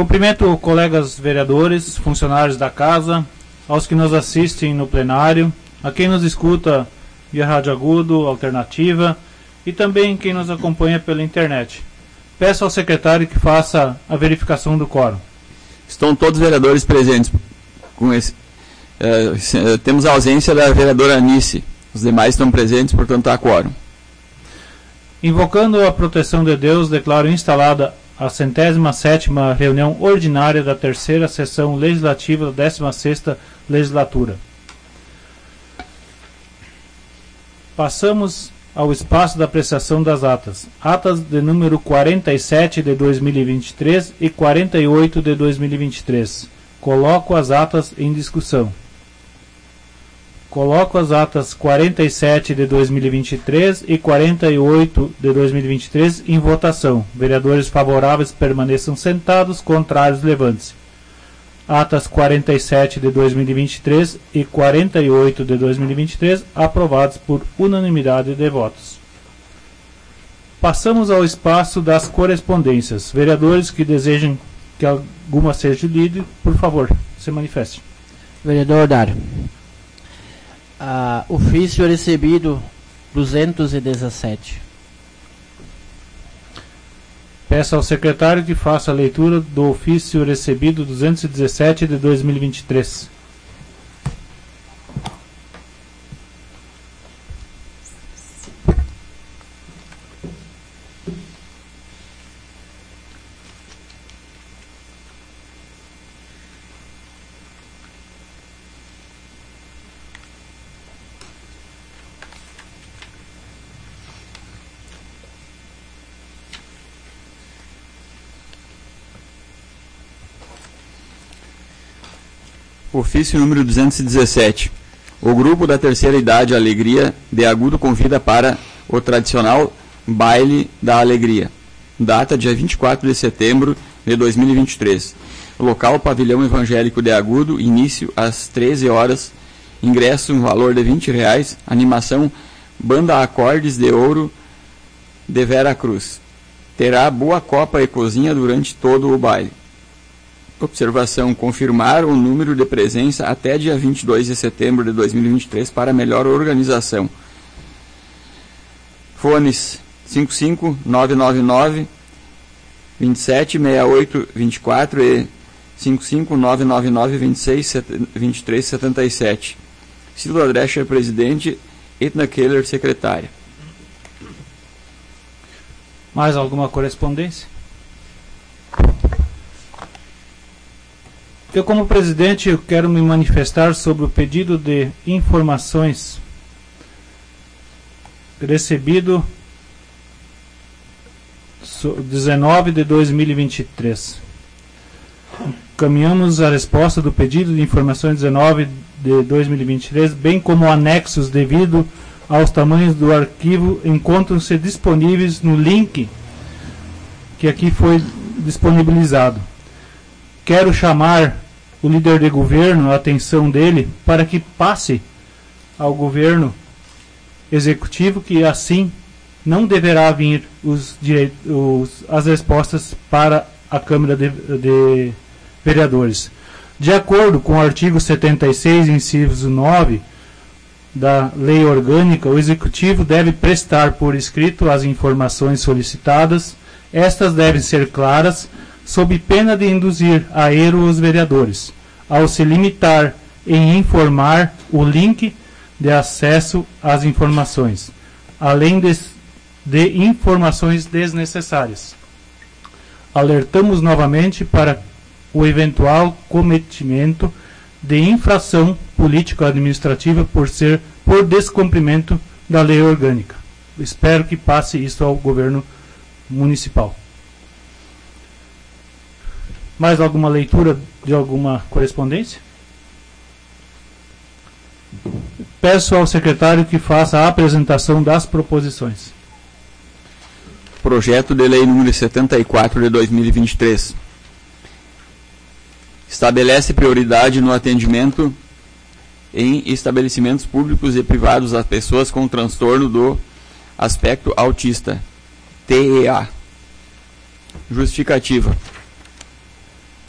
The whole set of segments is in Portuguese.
Cumprimento colegas vereadores, funcionários da casa, aos que nos assistem no plenário, a quem nos escuta via Rádio Agudo, Alternativa e também quem nos acompanha pela internet. Peço ao secretário que faça a verificação do quórum. Estão todos os vereadores presentes. Temos a ausência da vereadora Anice. Os demais estão presentes, portanto há quórum. Invocando a proteção de Deus, declaro instalada a 107ª reunião ordinária da 3ª sessão legislativa da 16ª legislatura. Passamos ao espaço da apreciação das atas. Atas de número 47 de 2023 e 48 de 2023. Coloco as atas em discussão. Coloco as atas 47 de 2023 e 48 de 2023 em votação. Vereadores favoráveis permaneçam sentados, contrários levante-se. Atas 47 de 2023 e 48 de 2023 aprovados por unanimidade de votos. Passamos ao espaço das correspondências. Vereadores que desejem que alguma seja lida, por favor, se manifeste. Vereador Dário. Ofício recebido 217. Peço ao secretário que faça a leitura do ofício recebido 217 de 2023. Ofício número 217. O grupo da terceira idade Alegria de Agudo convida para o tradicional Baile da Alegria. Data dia 24 de setembro de 2023. Local Pavilhão Evangélico de Agudo, início às 13 horas. Ingresso no valor de R$20. Animação Banda Acordes de Ouro de Vera Cruz. Terá boa copa e cozinha durante todo o baile. Observação: confirmar o número de presença até dia 22 de setembro de 2023 para melhor organização. Fones 55999 276824 e 55999 262377. Silvia Drescher, presidente. Etna Keller, secretária. Mais alguma correspondência? Eu, como presidente, quero me manifestar sobre o pedido de informações recebido 19 de 2023. Encaminhamos a resposta do pedido de informações 19 de 2023, bem como anexos devido aos tamanhos do arquivo, encontram-se disponíveis no link que aqui foi disponibilizado. Quero chamar o líder de governo, a atenção dele, para que passe ao governo executivo que assim não deverá vir as respostas para a Câmara de Vereadores. De acordo com o artigo 76, inciso 9 da Lei Orgânica, o Executivo deve prestar por escrito as informações solicitadas. Estas devem ser claras, sob pena de induzir a erro os vereadores, ao se limitar em informar o link de acesso às informações, além de informações desnecessárias. Alertamos novamente para o eventual cometimento de infração político-administrativa por descumprimento da lei orgânica. Espero que passe isso ao governo municipal. Mais alguma leitura de alguma correspondência? Peço ao secretário que faça a apresentação das proposições. Projeto de Lei número 74 de 2023. Estabelece prioridade no atendimento em estabelecimentos públicos e privados a pessoas com transtorno do aspecto autista, TEA. Justificativa.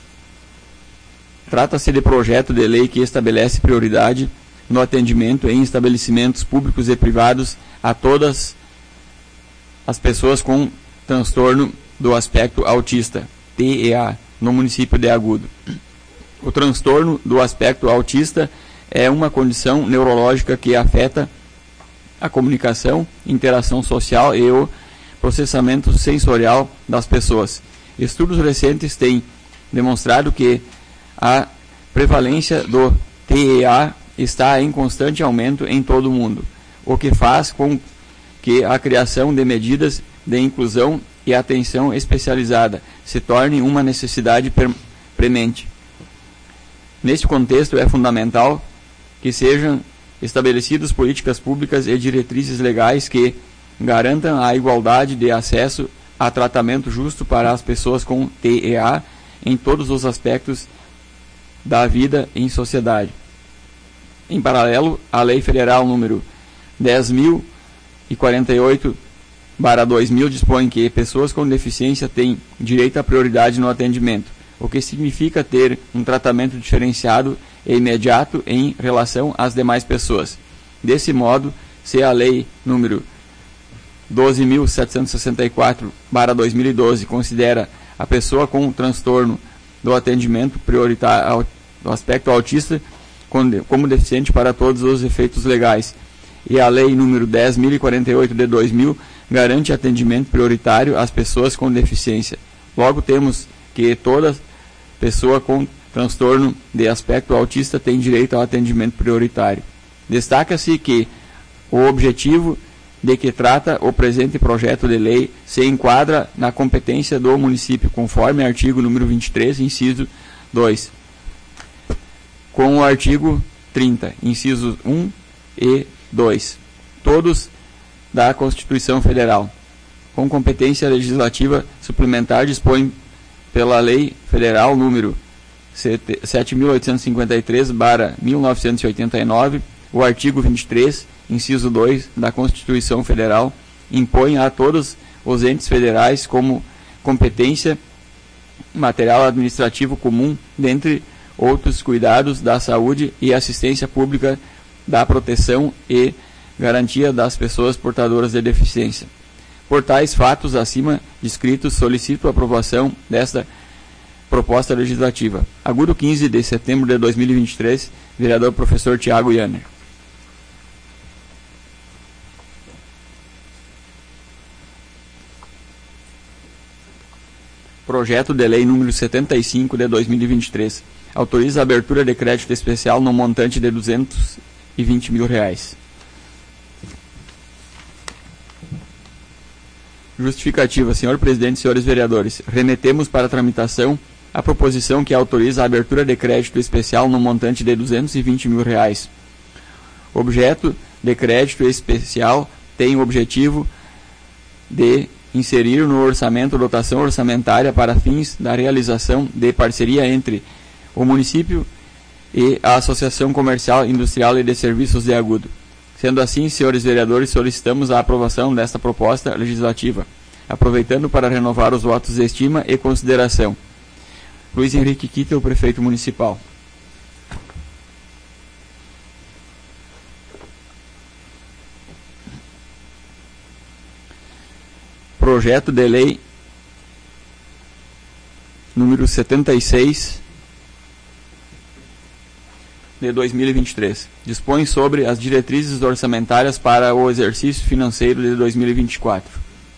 Trata-se de projeto de lei que estabelece prioridade no atendimento em estabelecimentos públicos e privados a todas as pessoas com transtorno do aspecto autista, TEA, no município de Agudo. O transtorno do aspecto autista é uma condição neurológica que afeta a comunicação, interação social e o processamento sensorial das pessoas. Estudos recentes têm demonstrado que a prevalência do TEA está em constante aumento em todo o mundo, o que faz com que a criação de medidas de inclusão e atenção especializada se torne uma necessidade premente. Neste contexto, é fundamental que sejam estabelecidas políticas públicas e diretrizes legais que garantam a igualdade de acesso a tratamento justo para as pessoas com TEA em todos os aspectos da vida em sociedade. Em paralelo, a Lei Federal número 10.048/2000 dispõe que pessoas com deficiência têm direito à prioridade no atendimento, o que significa ter um tratamento diferenciado e imediato em relação às demais pessoas. Desse modo, se a Lei número 12.764/2012 considera a pessoa com transtorno do atendimento prioritário do aspecto autista como deficiente para todos os efeitos legais, e a Lei número 10.048/2000 garante atendimento prioritário às pessoas com deficiência. Logo, temos que toda pessoa com transtorno de aspecto autista tem direito ao atendimento prioritário. Destaca-se que o objetivo de que trata o presente projeto de lei se enquadra na competência do município, conforme artigo número 23, inciso 2, com o artigo 30, incisos 1 e 2, todos da Constituição Federal. Com competência legislativa suplementar, dispõe pela Lei Federal número 7.853/1989, o artigo 23, inciso 2 da Constituição Federal, impõe a todos os entes federais como competência material administrativo comum, dentre outros cuidados da saúde e assistência pública, da proteção e garantia das pessoas portadoras de deficiência. Por tais fatos acima descritos, solicito a aprovação desta proposta legislativa. Agudo, 15 de setembro de 2023, vereador professor Tiago Yanner. Projeto de Lei número 75 de 2023. Autoriza a abertura de crédito especial no montante de R$220 mil. Justificativa. Senhor presidente, senhores vereadores, remetemos para tramitação a proposição que autoriza a abertura de crédito especial no montante de R$220 mil. Objeto de crédito especial tem o objetivo de inserir no orçamento dotação orçamentária para fins da realização de parceria entre o município e a Associação Comercial, Industrial e de Serviços de Agudo. Sendo assim, senhores vereadores, solicitamos a aprovação desta proposta legislativa, aproveitando para renovar os votos de estima e consideração. Luiz Henrique Kittel, prefeito municipal. Projeto de Lei número 76 de 2023. Dispõe sobre as diretrizes orçamentárias para o exercício financeiro de 2024.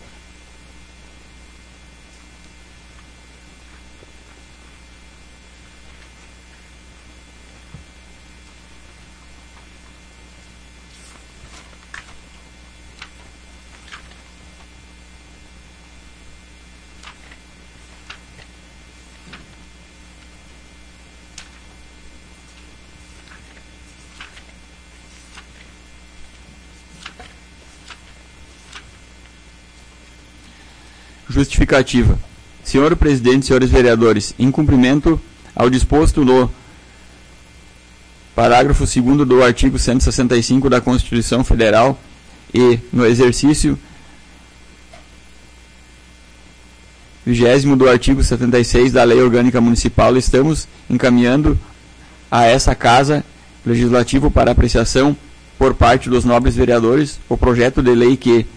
Justificativa. Senhor presidente, senhores vereadores, em cumprimento ao disposto no parágrafo 2º do artigo 165 da Constituição Federal e no exercício 20º do artigo 76 da Lei Orgânica Municipal, estamos encaminhando a essa Casa Legislativa para apreciação por parte dos nobres vereadores o projeto de lei que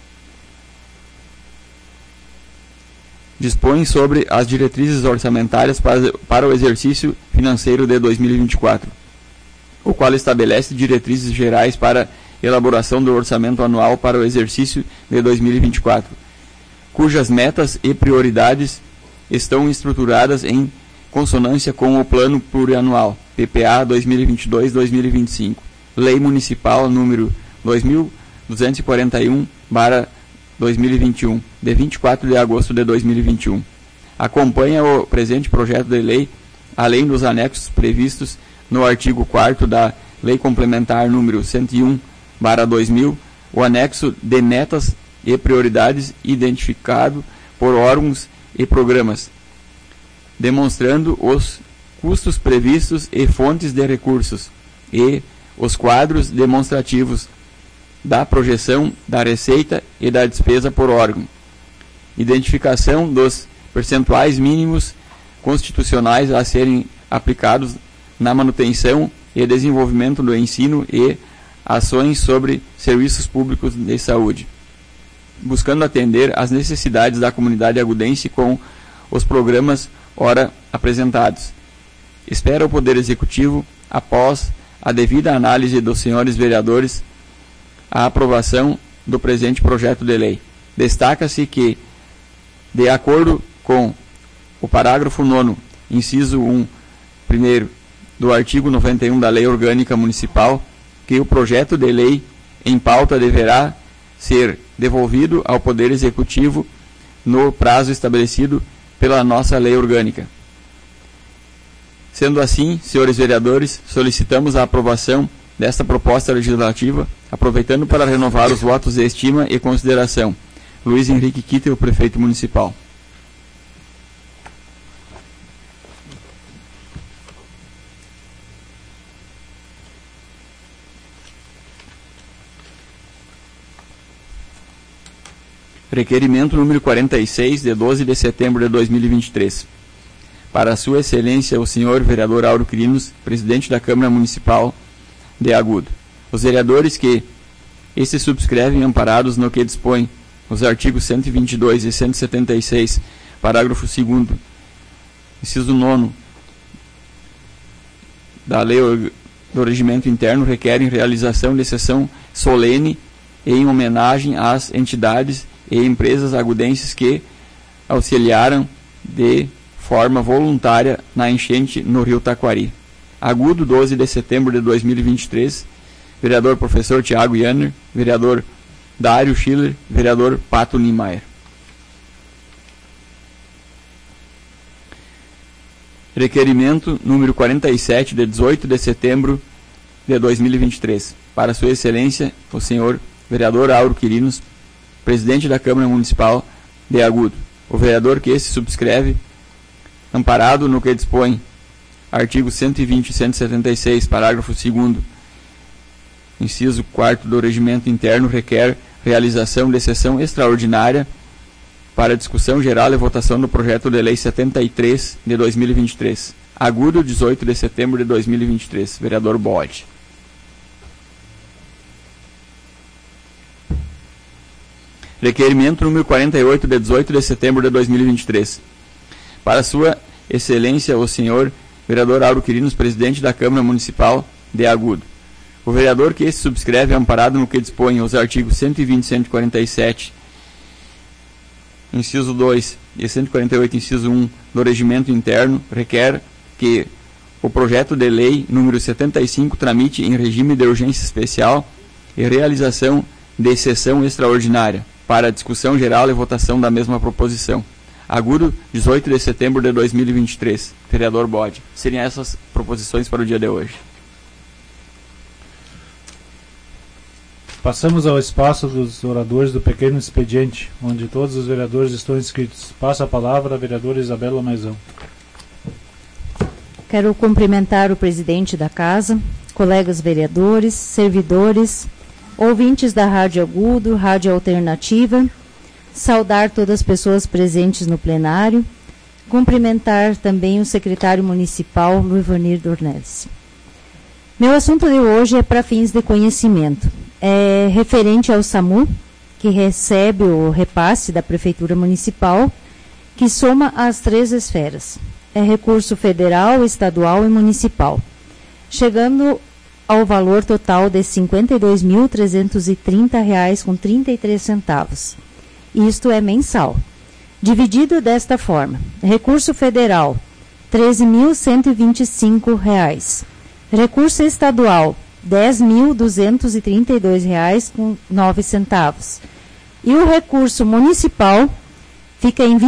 dispõe sobre as diretrizes orçamentárias para o exercício financeiro de 2024, o qual estabelece diretrizes gerais para elaboração do orçamento anual para o exercício de 2024, cujas metas e prioridades estão estruturadas em consonância com o Plano Plurianual, PPA 2022-2025, Lei Municipal número 2241/2021, de 24 de agosto de 2021. Acompanha o presente projeto de lei, além dos anexos previstos no artigo 4º da Lei Complementar número 101/2000, o anexo de metas e prioridades identificado por órgãos e programas, demonstrando os custos previstos e fontes de recursos, e os quadros demonstrativos da projeção da receita e da despesa por órgão, identificação dos percentuais mínimos constitucionais a serem aplicados na manutenção e desenvolvimento do ensino e ações sobre serviços públicos de saúde, buscando atender às necessidades da comunidade agudense com os programas ora apresentados. Espera o Poder Executivo, após a devida análise dos senhores vereadores, a aprovação do presente projeto de lei. Destaca-se que, de acordo com o parágrafo 9º, inciso 1, primeiro, do artigo 91 da Lei Orgânica Municipal, que o projeto de lei em pauta deverá ser devolvido ao Poder Executivo no prazo estabelecido pela nossa lei orgânica. Sendo assim, senhores vereadores, solicitamos a aprovação desta proposta legislativa, aproveitando para renovar os votos de estima e consideração. Luiz Henrique Kittel, prefeito municipal. Requerimento número 46, de 12 de setembro de 2023. Para Sua Excelência, o senhor vereador Auro Quirinos, presidente da Câmara Municipal de Agudo. Os vereadores que se subscrevem amparados no que dispõe os artigos 122 e 176, parágrafo 2º, inciso 9 da Lei do Regimento Interno, requerem realização de sessão solene em homenagem às entidades e empresas agudenses que auxiliaram de forma voluntária na enchente no Rio Taquari. Agudo, 12 de setembro de 2023, vereador professor Tiago Janner, vereador Dário Schiller, vereador Pato Niemeyer. Requerimento número 47, de 18 de setembro de 2023. Para Sua Excelência, o senhor vereador Auro Quirinos, presidente da Câmara Municipal de Agudo. O vereador que se subscreve, amparado no que dispõe artigos 120 e 176, parágrafo 2º, inciso 4º do Regimento Interno, requer realização de sessão extraordinária para discussão geral e votação do projeto de lei 73 de 2023. Agudo, 18 de setembro de 2023. Vereador Bode. Requerimento número 48, de 18 de setembro de 2023. Para Sua Excelência, o senhor vereador Auro Quirinos, presidente da Câmara Municipal de Agudo. O vereador que se subscreve, amparado no que dispõe os artigos 120 e 147, inciso 2 e 148, inciso 1 do Regimento Interno, requer que o projeto de lei número 75 tramite em regime de urgência especial e realização de sessão extraordinária para discussão geral e votação da mesma proposição. Agudo, 18 de setembro de 2023. Vereador Bode. Seriam essas proposições para o dia de hoje. Passamos ao espaço dos oradores do pequeno expediente, onde todos os vereadores estão inscritos. Passa a palavra a vereadora Isabela Maisão. Quero cumprimentar o presidente da casa, colegas vereadores, servidores, ouvintes da Rádio Agudo, Rádio Alternativa, saudar todas as pessoas presentes no plenário, cumprimentar também o secretário municipal, Luivanir Dornelles. Meu assunto de hoje é para fins de conhecimento. É referente ao SAMU, que recebe o repasse da Prefeitura Municipal, que soma as 3 esferas. É recurso federal, estadual e municipal, chegando ao valor total de R$ 52.330,33. Isto é mensal. Dividido desta forma: recurso federal, R$ 13.125. Recurso estadual, R$ 10.232,09. E o recurso municipal fica em R$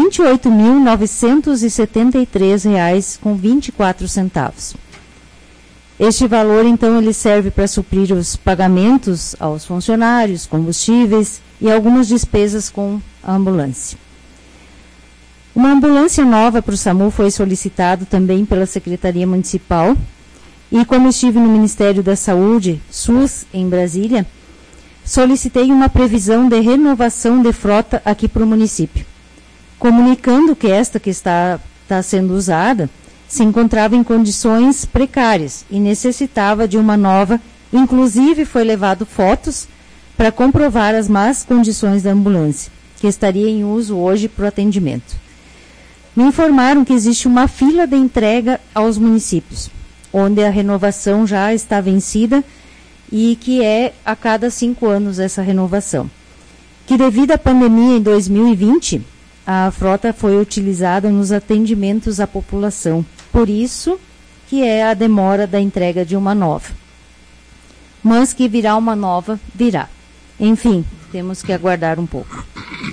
28.973,24. Este valor, então, ele serve para suprir os pagamentos aos funcionários, combustíveis e algumas despesas com a ambulância. Uma ambulância nova para o SAMU foi solicitado também pela Secretaria Municipal e, como estive no Ministério da Saúde, SUS, em Brasília, solicitei uma previsão de renovação de frota aqui para o município, comunicando que esta que está sendo usada se encontrava em condições precárias e necessitava de uma nova. Inclusive foi levado fotos para comprovar as más condições da ambulância, que estaria em uso hoje para o atendimento. Me informaram que existe uma fila de entrega aos municípios, onde a renovação já está vencida e que é a cada 5 anos essa renovação. Que devido à pandemia em 2020, a frota foi utilizada nos atendimentos à população. Por isso que é a demora da entrega de uma nova. Mas que virá uma nova, virá. Enfim, temos que aguardar um pouco.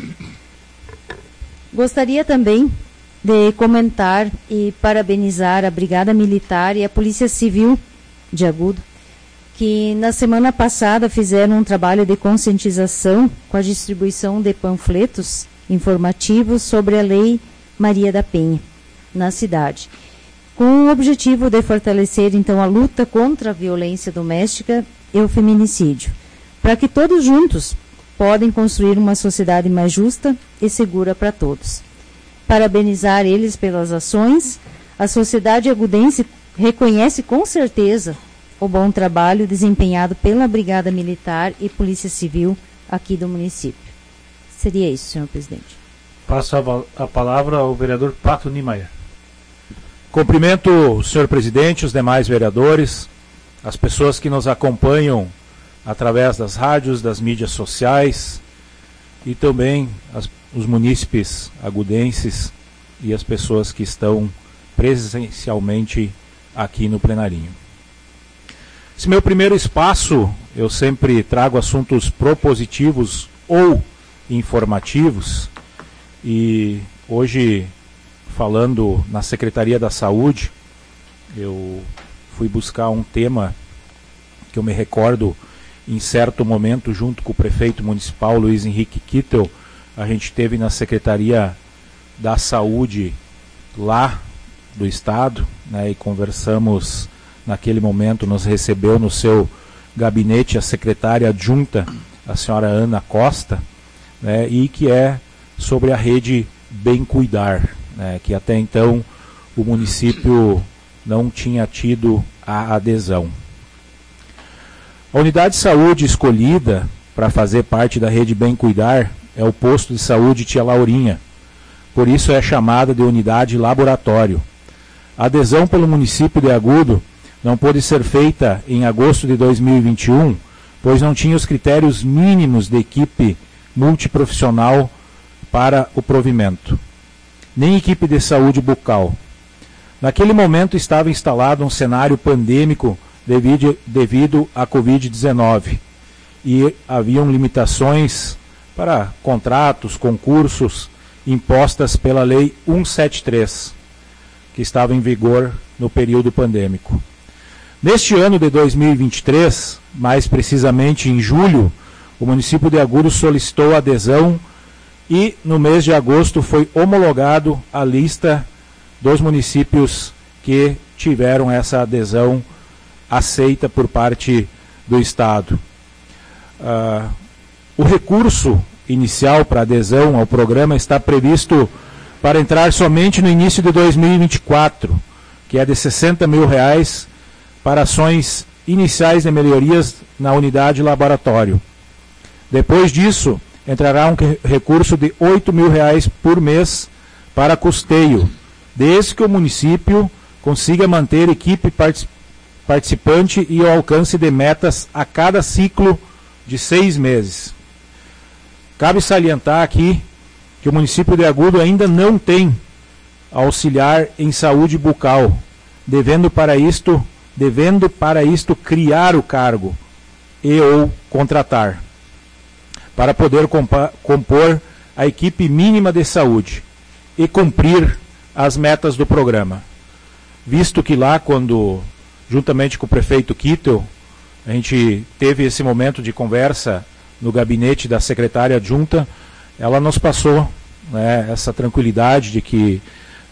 Gostaria também de comentar e parabenizar a Brigada Militar e a Polícia Civil de Agudo, que na semana passada fizeram um trabalho de conscientização com a distribuição de panfletos informativos sobre a Lei Maria da Penha na cidade, com o objetivo de fortalecer, então, a luta contra a violência doméstica e o feminicídio, para que todos juntos podem construir uma sociedade mais justa e segura para todos. Parabenizar eles pelas ações. A sociedade agudense reconhece com certeza o bom trabalho desempenhado pela Brigada Militar e Polícia Civil aqui do município. Seria isso, senhor presidente. Passo a palavra ao vereador Pato Niemeyer. Cumprimento o senhor presidente, os demais vereadores, as pessoas que nos acompanham através das rádios, das mídias sociais e também os munícipes agudenses e as pessoas que estão presencialmente aqui no plenarinho. Esse meu primeiro espaço, eu sempre trago assuntos propositivos ou informativos, e hoje, falando na Secretaria da Saúde, eu fui buscar um tema que eu me recordo em certo momento, junto com o prefeito municipal Luiz Henrique Kittel, a gente teve na Secretaria da Saúde lá do Estado, né, e conversamos naquele momento, nos recebeu no seu gabinete a secretária adjunta, a senhora Ana Costa, né, e que é sobre a rede Bem Cuidar, né, que até então o município não tinha tido a adesão. A unidade de saúde escolhida para fazer parte da rede Bem Cuidar é o posto de saúde Tia Laurinha, por isso é chamada de unidade laboratório. A adesão pelo município de Agudo não pôde ser feita em agosto de 2021, pois não tinha os critérios mínimos de equipe multiprofissional para o provimento, nem equipe de saúde bucal. Naquele momento estava instalado um cenário pandêmico devido à Covid-19 e haviam limitações para contratos, concursos impostas pela Lei 173, que estava em vigor no período pandêmico. Neste ano de 2023, mais precisamente em julho, o município de Agudo solicitou adesão e no mês de agosto foi homologado a lista dos municípios que tiveram essa adesão aceita por parte do Estado. O recurso inicial para adesão ao programa está previsto para entrar somente no início de 2024, que é de R$60 mil para ações iniciais de melhorias na unidade laboratório. Depois disso, entrará um recurso de R$8 mil por mês para custeio, desde que o município consiga manter equipe participante e o alcance de metas a cada ciclo de 6 meses. Cabe salientar aqui que o município de Agudo ainda não tem auxiliar em saúde bucal, devendo para isto criar o cargo e ou contratar, para poder compor a equipe mínima de saúde e cumprir as metas do programa. Visto que lá, quando, juntamente com o prefeito Kittel, a gente teve esse momento de conversa no gabinete da secretária adjunta, ela nos passou, né, essa tranquilidade de que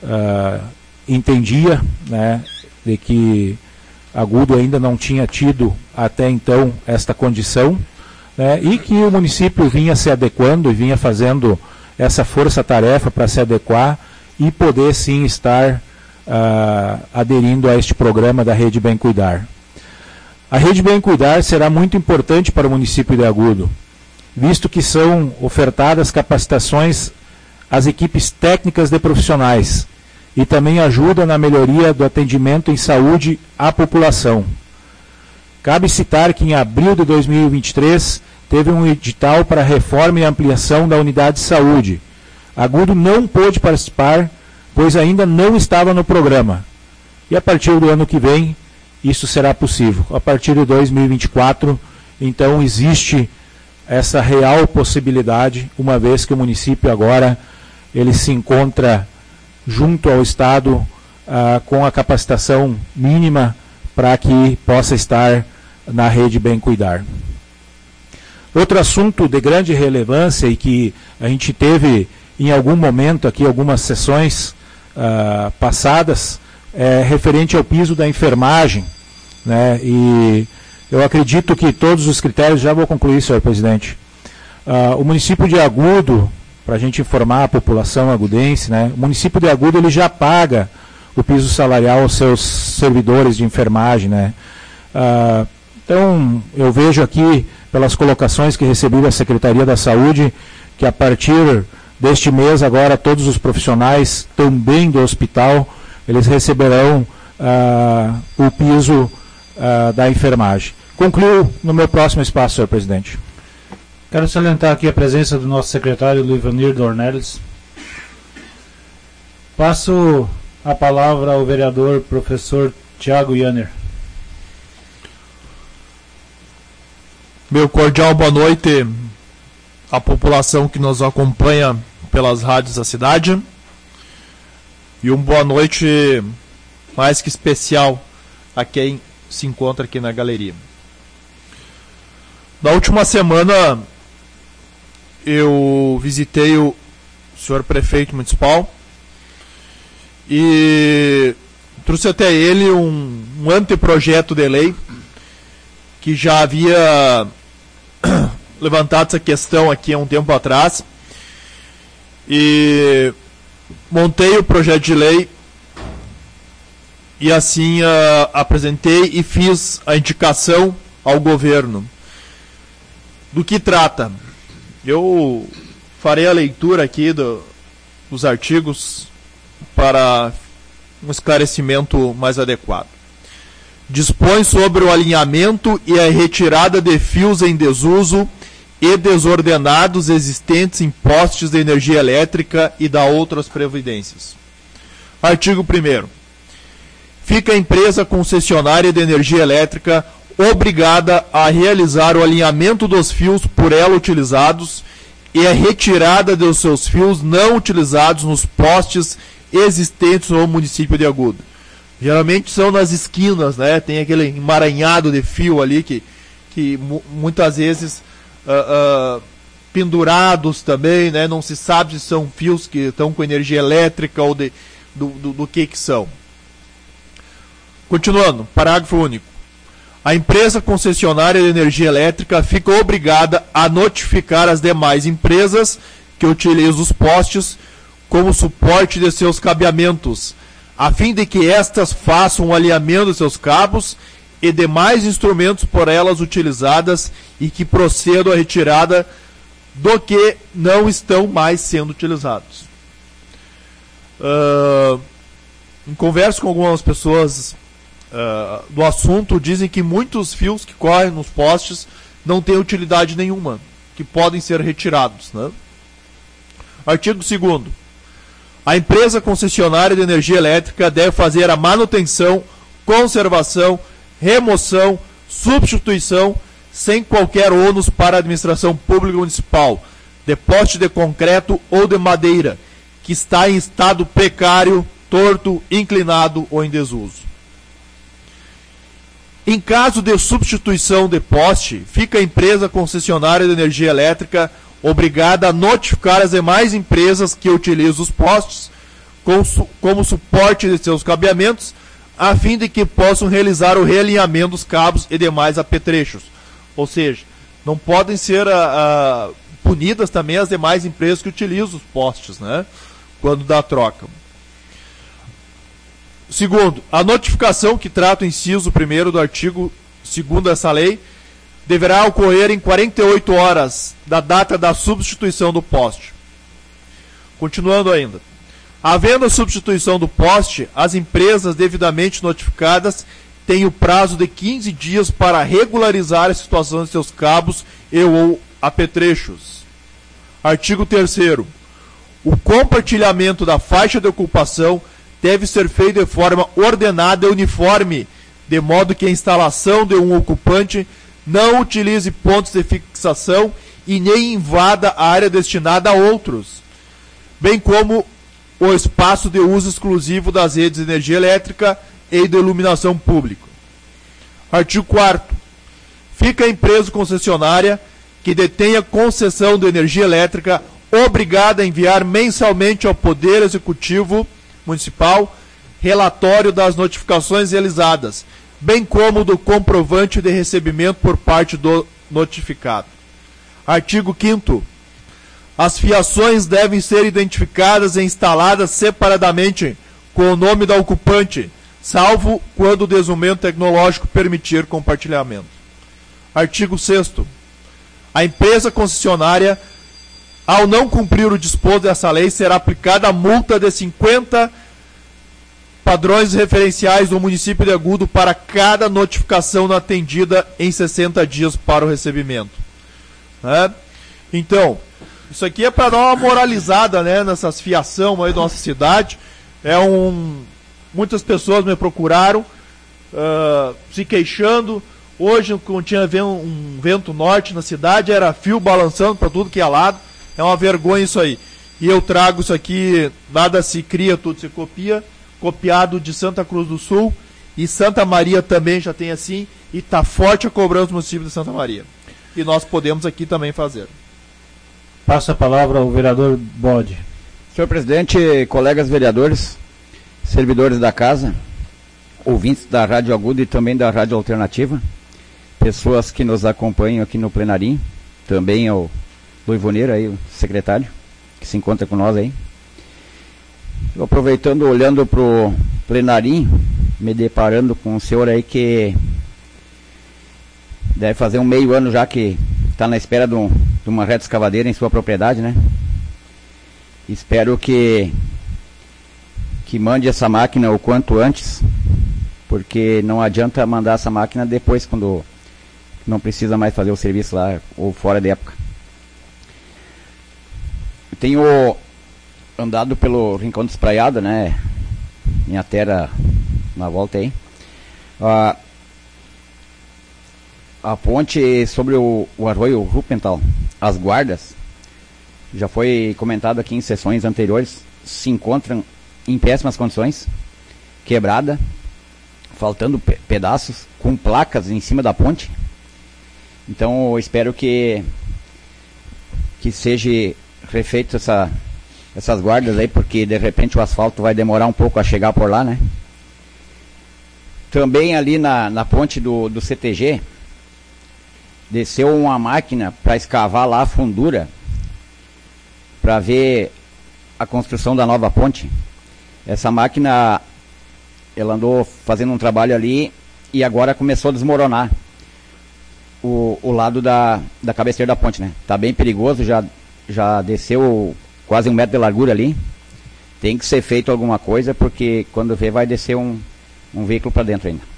entendia, né, de que Agudo ainda não tinha tido até então esta condição, né, e que o município vinha se adequando e vinha fazendo essa força-tarefa para se adequar e poder sim estar aderindo a este programa da Rede Bem Cuidar. A Rede Bem Cuidar será muito importante para o município de Agudo, visto que são ofertadas capacitações às equipes técnicas de profissionais e também ajuda na melhoria do atendimento em saúde à população. Cabe citar que em abril de 2023 teve um edital para reforma e ampliação da unidade de saúde. Agudo não pôde participar, pois ainda não estava no programa. E a partir do ano que vem, isso será possível. A partir de 2024, então existe essa real possibilidade, uma vez que o município agora ele se encontra junto ao Estado com a capacitação mínima para que possa estar na Rede Bem Cuidar. Outro assunto de grande relevância e que a gente teve em algum momento aqui, algumas sessões passadas, é referente ao piso da enfermagem, né? E eu acredito que todos os critérios, já vou concluir, senhor presidente, o município de Agudo, para a gente informar a população agudense, né, o município de Agudo ele já paga o piso salarial aos seus servidores de enfermagem, né? Então, eu vejo aqui, pelas colocações que recebi da Secretaria da Saúde, que a partir deste mês, agora, todos os profissionais também do hospital, eles receberão o piso da enfermagem. Concluo no meu próximo espaço, senhor presidente. Quero salientar aqui a presença do nosso secretário, Luivanir Dornelles. Passo a palavra ao vereador professor Tiago Yanner. Meu cordial boa noite à população que nos acompanha pelas rádios da cidade. E uma boa noite mais que especial a quem se encontra aqui na galeria. Na última semana eu visitei o senhor prefeito municipal e trouxe até ele um anteprojeto de lei que já havia levantado essa questão aqui há um tempo atrás, e montei o projeto de lei e assim apresentei e fiz a indicação ao governo. Do que trata? Eu farei a leitura aqui dos artigos para um esclarecimento mais adequado. Dispõe sobre o alinhamento e a retirada de fios em desuso e desordenados existentes em postes de energia elétrica e da outras previdências. Artigo 1º. Fica a empresa concessionária de energia elétrica obrigada a realizar o alinhamento dos fios por ela utilizados e a retirada dos seus fios não utilizados nos postes existentes no município de Agudo. Geralmente são nas esquinas, né? Tem aquele emaranhado de fio ali que muitas vezes pendurados também, né? Não se sabe se são fios que estão com energia elétrica ou do que são. Continuando, parágrafo único. a empresa concessionária de energia elétrica fica obrigada a notificar as demais empresas que utilizam os postes como suporte de seus cabeamentos, a fim de que estas façam o alinhamento de seus cabos e demais instrumentos por elas utilizadas e que procedam à retirada do que não estão mais sendo utilizados. Em conversa com algumas pessoas do assunto, dizem que muitos fios que correm nos postes não têm utilidade nenhuma, que podem ser retirados, né? Artigo 2º. A empresa concessionária de energia elétrica deve fazer a manutenção, conservação, remoção, substituição, sem qualquer ônus para a administração pública municipal, de poste de concreto ou de madeira, que está em estado precário, torto, inclinado ou em desuso. Em caso de substituição de poste, fica a empresa concessionária de energia elétrica obrigada a notificar as demais empresas que utilizam os postes como suporte de seus cabeamentos, a fim de que possam realizar o realinhamento dos cabos e demais apetrechos. Ou seja, não podem ser punidas também as demais empresas que utilizam os postes, né, quando dá a troca. Segundo, a notificação que trata o inciso 1º do artigo 2º dessa lei deverá ocorrer em 48 horas da data da substituição do poste. Continuando ainda. Havendo a substituição do poste, as empresas devidamente notificadas têm o prazo de 15 dias para regularizar a situação de seus cabos e ou apetrechos. Artigo 3º. O compartilhamento da faixa de ocupação deve ser feito de forma ordenada e uniforme, de modo que a instalação de um ocupante não utilize pontos de fixação e nem invada a área destinada a outros, bem como o espaço de uso exclusivo das redes de energia elétrica e de iluminação pública. Artigo 4º. Fica a empresa concessionária que detenha concessão de energia elétrica obrigada a enviar mensalmente ao Poder Executivo Municipal relatório das notificações realizadas, bem como do comprovante de recebimento por parte do notificado. Artigo 5º. As fiações devem ser identificadas e instaladas separadamente com o nome da ocupante, salvo quando o desenvolvimento tecnológico permitir compartilhamento. Artigo 6º. A empresa concessionária, ao não cumprir o disposto dessa lei, será aplicada a multa de 50 padrões referenciais do município de Agudo para cada notificação não atendida em 60 dias para o recebimento. Né? Então, isso aqui é para dar uma moralizada, né, nessas fiação aí da nossa cidade. Muitas pessoas me procuraram se queixando. Hoje, quando tinha um vento norte na cidade, era fio balançando para tudo que é lado. É uma vergonha isso aí. E eu trago isso aqui, nada se cria, tudo se copia. Copiado de Santa Cruz do Sul, e Santa Maria também já tem assim, e está forte a cobrança do município de Santa Maria. E nós podemos aqui também fazer. Passa a palavra ao vereador Bode. Senhor presidente, colegas vereadores, servidores da casa, ouvintes da Rádio Agudo e também da Rádio Alternativa, pessoas que nos acompanham aqui no plenarinho, também ao Luivoneiro, aí, o secretário, que se encontra com nós aí. Eu aproveitando, olhando para o plenarinho, me deparando com um senhor aí que deve fazer um meio ano já que está na espera de uma reta escavadeira em sua propriedade, né? Espero que mande essa máquina o quanto antes, porque não adianta mandar essa máquina depois, quando não precisa mais fazer o serviço lá, ou fora de época. Eu tenho andado pelo Rincão do Espraiado, né? Minha terra na volta aí. A ponte sobre o arroio Rupental, as guardas, já foi comentado aqui em sessões anteriores, se encontram em péssimas condições, quebrada, faltando pedaços, com placas em cima da ponte. Então eu espero que seja refeito essas guardas aí, porque de repente o asfalto vai demorar um pouco a chegar por lá, né? Também ali na ponte do CTG, desceu uma máquina para escavar lá a fundura, para ver a construção da nova ponte. Essa máquina, ela andou fazendo um trabalho ali e agora começou a desmoronar o lado da cabeceira da ponte, né? Tá bem perigoso, já desceu quase 1 metro de largura ali. Tem que ser feito alguma coisa, porque quando vê vai descer um veículo para dentro ainda.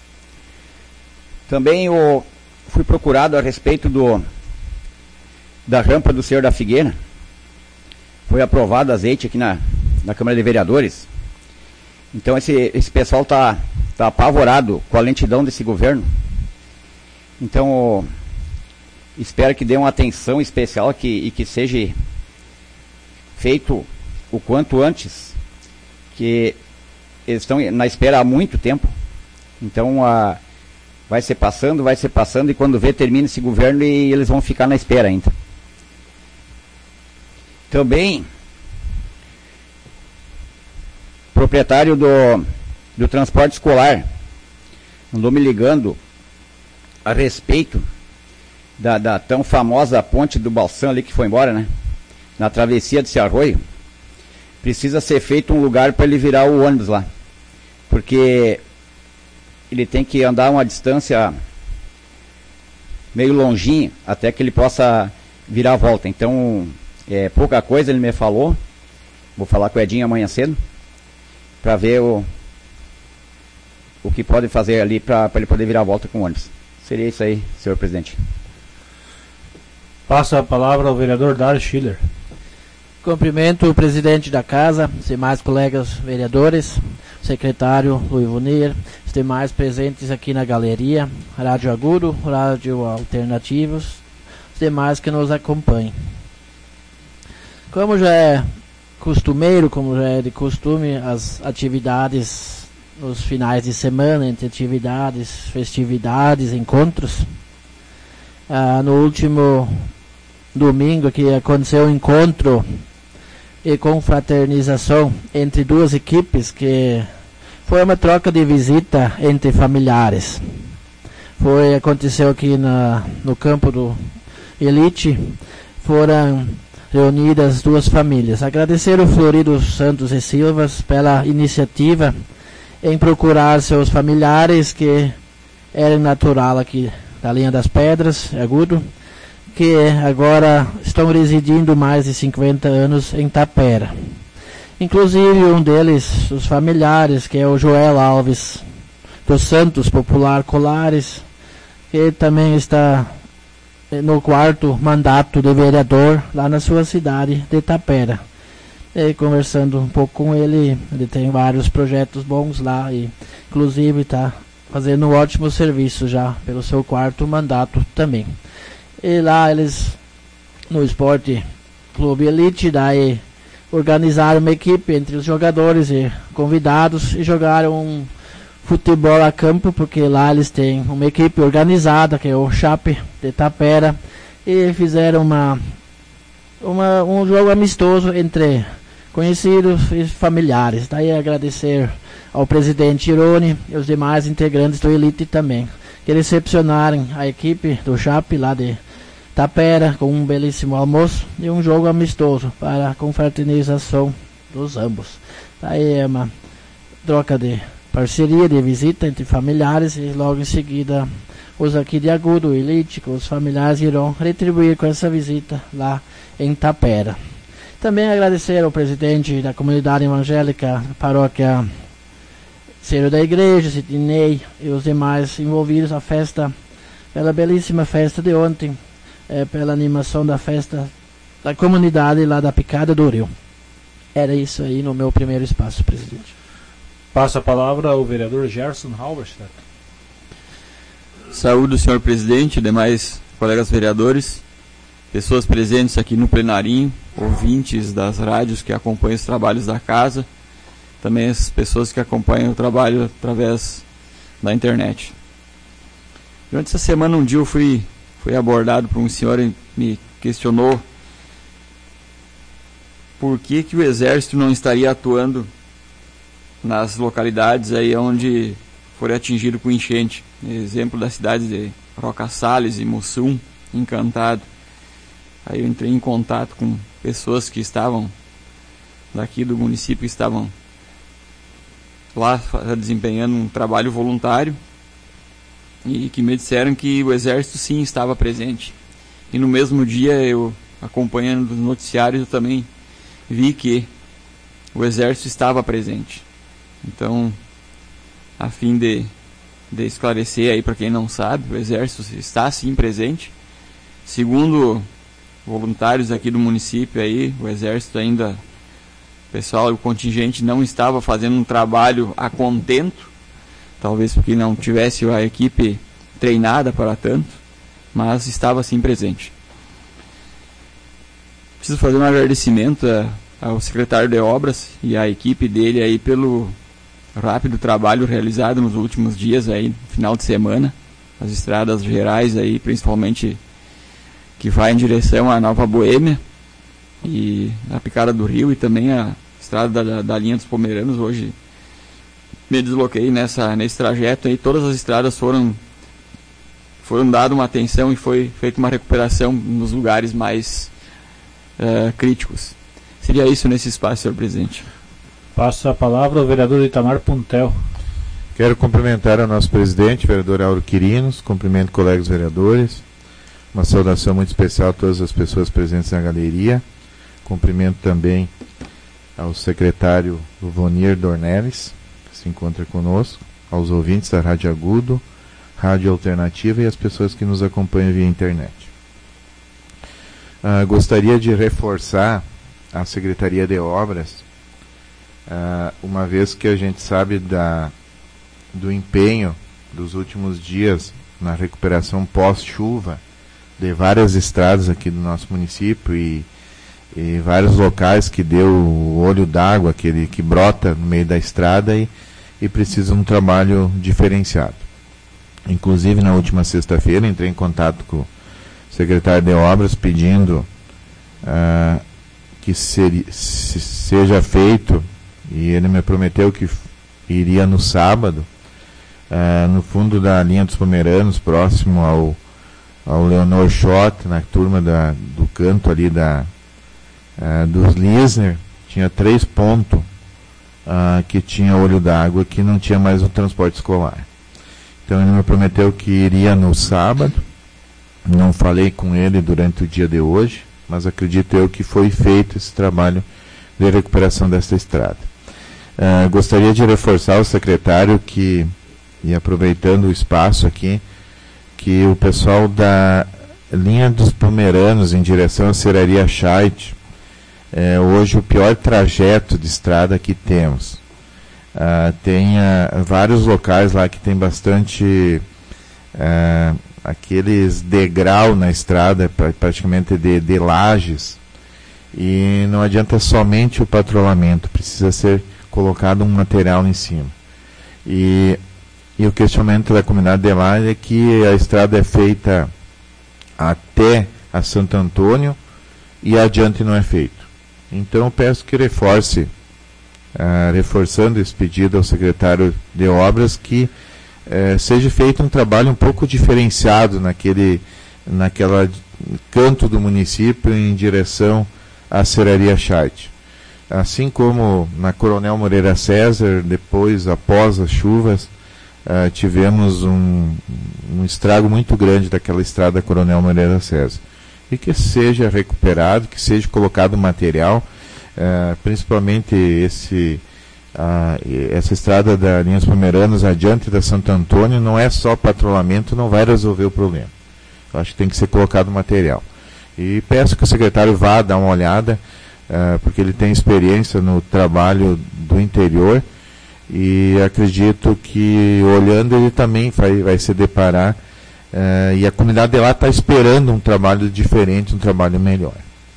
Também fui procurado a respeito da rampa do Senhor da Figueira. Foi aprovado azeite aqui na Câmara de Vereadores. Então esse pessoal tá apavorado com a lentidão desse governo. Então espero que dê uma atenção especial e que seja feito o quanto antes, que eles estão na espera há muito tempo. Então vai ser passando, e quando vê, termina esse governo e eles vão ficar na espera ainda. Também, proprietário do transporte escolar andou me ligando a respeito da tão famosa ponte do Balsão ali que foi embora, né? Na travessia desse arroio. Precisa ser feito um lugar para ele virar o ônibus lá, porque ele tem que andar uma distância meio longinho até que ele possa virar a volta. Então é pouca coisa, ele me falou. Vou falar com o Edinho amanhã cedo para ver o que pode fazer ali para ele poder virar a volta com o ônibus. Seria isso aí, senhor presidente. Passo a palavra ao vereador Dário Schiller. Cumprimento o presidente da casa, os demais colegas vereadores, o secretário Luiz Vonir, os demais presentes aqui na galeria, Rádio Agudo, Rádio Alternativos, os demais que nos acompanhem. Como já é costumeiro, como já é de costume, as atividades nos finais de semana, entre atividades, festividades, encontros. No último domingo que aconteceu um encontro e confraternização entre duas equipes, que foi uma troca de visita entre familiares. Aconteceu aqui no campo do Elite, foram reunidas duas famílias. Agradecer o Florido Santos e Silvas pela iniciativa em procurar seus familiares que eram natural aqui da Linha das Pedras, Agudo, que agora estão residindo mais de 50 anos em Tapera. Inclusive um deles, os familiares, que é o Joel Alves dos Santos, popular Colares, que também está no 4º mandato de vereador lá na sua cidade de Tapera. E conversando um pouco com ele tem vários projetos bons lá e inclusive está fazendo um ótimo serviço já pelo seu 4º mandato também. E lá eles, no Esporte Clube Elite, daí organizaram uma equipe entre os jogadores e convidados e jogaram um futebol a campo, porque lá eles têm uma equipe organizada, que é o Chape de Tapera, e fizeram um jogo amistoso entre conhecidos e familiares. Daí agradecer ao presidente Irone e os demais integrantes do Elite também, que recepcionaram a equipe do Chape lá de Tapera com um belíssimo almoço e um jogo amistoso para a confraternização dos ambos. Daí é uma troca de parceria, de visita entre familiares, e logo em seguida os aqui de Agudo, Elite, com os familiares irão retribuir com essa visita lá em Tapera. Também agradecer ao presidente da comunidade evangélica, paróquia Cero da Igreja, Sidney, e os demais envolvidos na festa, pela belíssima festa de ontem, pela animação da festa da comunidade lá da Picada do Rio. Era isso aí no meu primeiro espaço, presidente. Passo a palavra ao vereador Gerson Halberstadt. Saúde, senhor presidente, demais colegas vereadores, pessoas presentes aqui no plenarinho, ouvintes das rádios que acompanham os trabalhos da casa, também as pessoas que acompanham o trabalho através da internet. Durante essa semana, um dia eu fui abordado por um senhor e me questionou por que o Exército não estaria atuando nas localidades aí onde forem atingidos com enchente. Exemplo das cidades de Roca Salles e Mussum, Encantado. Aí eu entrei em contato com pessoas que estavam daqui do município, que estavam lá desempenhando um trabalho voluntário e que me disseram que o Exército sim estava presente. E no mesmo dia, eu acompanhando os noticiários, eu também vi que o Exército estava presente. Então, a fim de esclarecer aí para quem não sabe, o Exército está sim presente. Segundo voluntários aqui do município aí, o Exército ainda, o pessoal, o contingente não estava fazendo um trabalho a contento, talvez porque não tivesse a equipe treinada para tanto, mas estava sim presente. Preciso fazer um agradecimento ao secretário de Obras e à equipe dele aí pelo rápido trabalho realizado nos últimos dias aí, final de semana, as estradas gerais aí, principalmente que vai em direção à Nova Boêmia e a Picada do Rio, e também a estrada da linha dos Pomeranos. Hoje me desloquei nesse trajeto aí, todas as estradas foram dada uma atenção e foi feita uma recuperação nos lugares mais críticos. Seria isso nesse espaço, senhor presidente. Passo a palavra ao vereador Itamar Puntel. Quero cumprimentar o nosso presidente, vereador Auro Quirinos, cumprimento colegas vereadores, uma saudação muito especial a todas as pessoas presentes na galeria, cumprimento também ao secretário Luvonier Dornelles, que se encontra conosco, aos ouvintes da Rádio Agudo, Rádio Alternativa e as pessoas que nos acompanham via internet. Gostaria de reforçar a Secretaria de Obras, uma vez que a gente sabe do empenho dos últimos dias na recuperação pós-chuva de várias estradas aqui do nosso município e vários locais que deu o olho d'água, aquele que brota no meio da estrada e precisa de um trabalho diferenciado. Inclusive, na última sexta-feira, entrei em contato com o secretário de Obras pedindo que seja feito, e ele me prometeu que iria no sábado, no fundo da linha dos Pomeranos, próximo ao Leonor Schott, na turma do canto ali dos Lisner, tinha 3 pontos que tinha olho d'água, que não tinha mais o transporte escolar. Então ele me prometeu que iria no sábado. Não falei com ele durante o dia de hoje, mas acredito eu que foi feito esse trabalho de recuperação desta estrada. Gostaria de reforçar ao secretário e aproveitando o espaço aqui, que o pessoal da linha dos Pomeranos em direção à Serraria Scheidt é hoje o pior trajeto de estrada que temos. Tem vários locais lá que tem bastante aqueles degrau na estrada, praticamente de lajes, e não adianta somente o patrulhamento, precisa ser colocado um material em cima. E o questionamento da comunidade de lá é que a estrada é feita até a Santo Antônio e adiante não é feito. Então eu peço que reforce, reforçando esse pedido ao secretário de Obras, que seja feito um trabalho um pouco diferenciado naquela canto do município em direção à Serraria Scheidt. Assim como na Coronel Moreira César, depois, após as chuvas, tivemos um estrago muito grande daquela estrada Coronel Moreira César. E que seja recuperado, que seja colocado material, principalmente essa estrada da linha dos Pomeranos adiante da Santo Antônio, não é só patrulhamento, não vai resolver o problema. Eu acho que tem que ser colocado material. E peço que o secretário vá dar uma olhada, porque ele tem experiência no trabalho do interior, e acredito que olhando ele também vai se deparar, e a comunidade de lá está esperando um trabalho diferente, um trabalho melhor.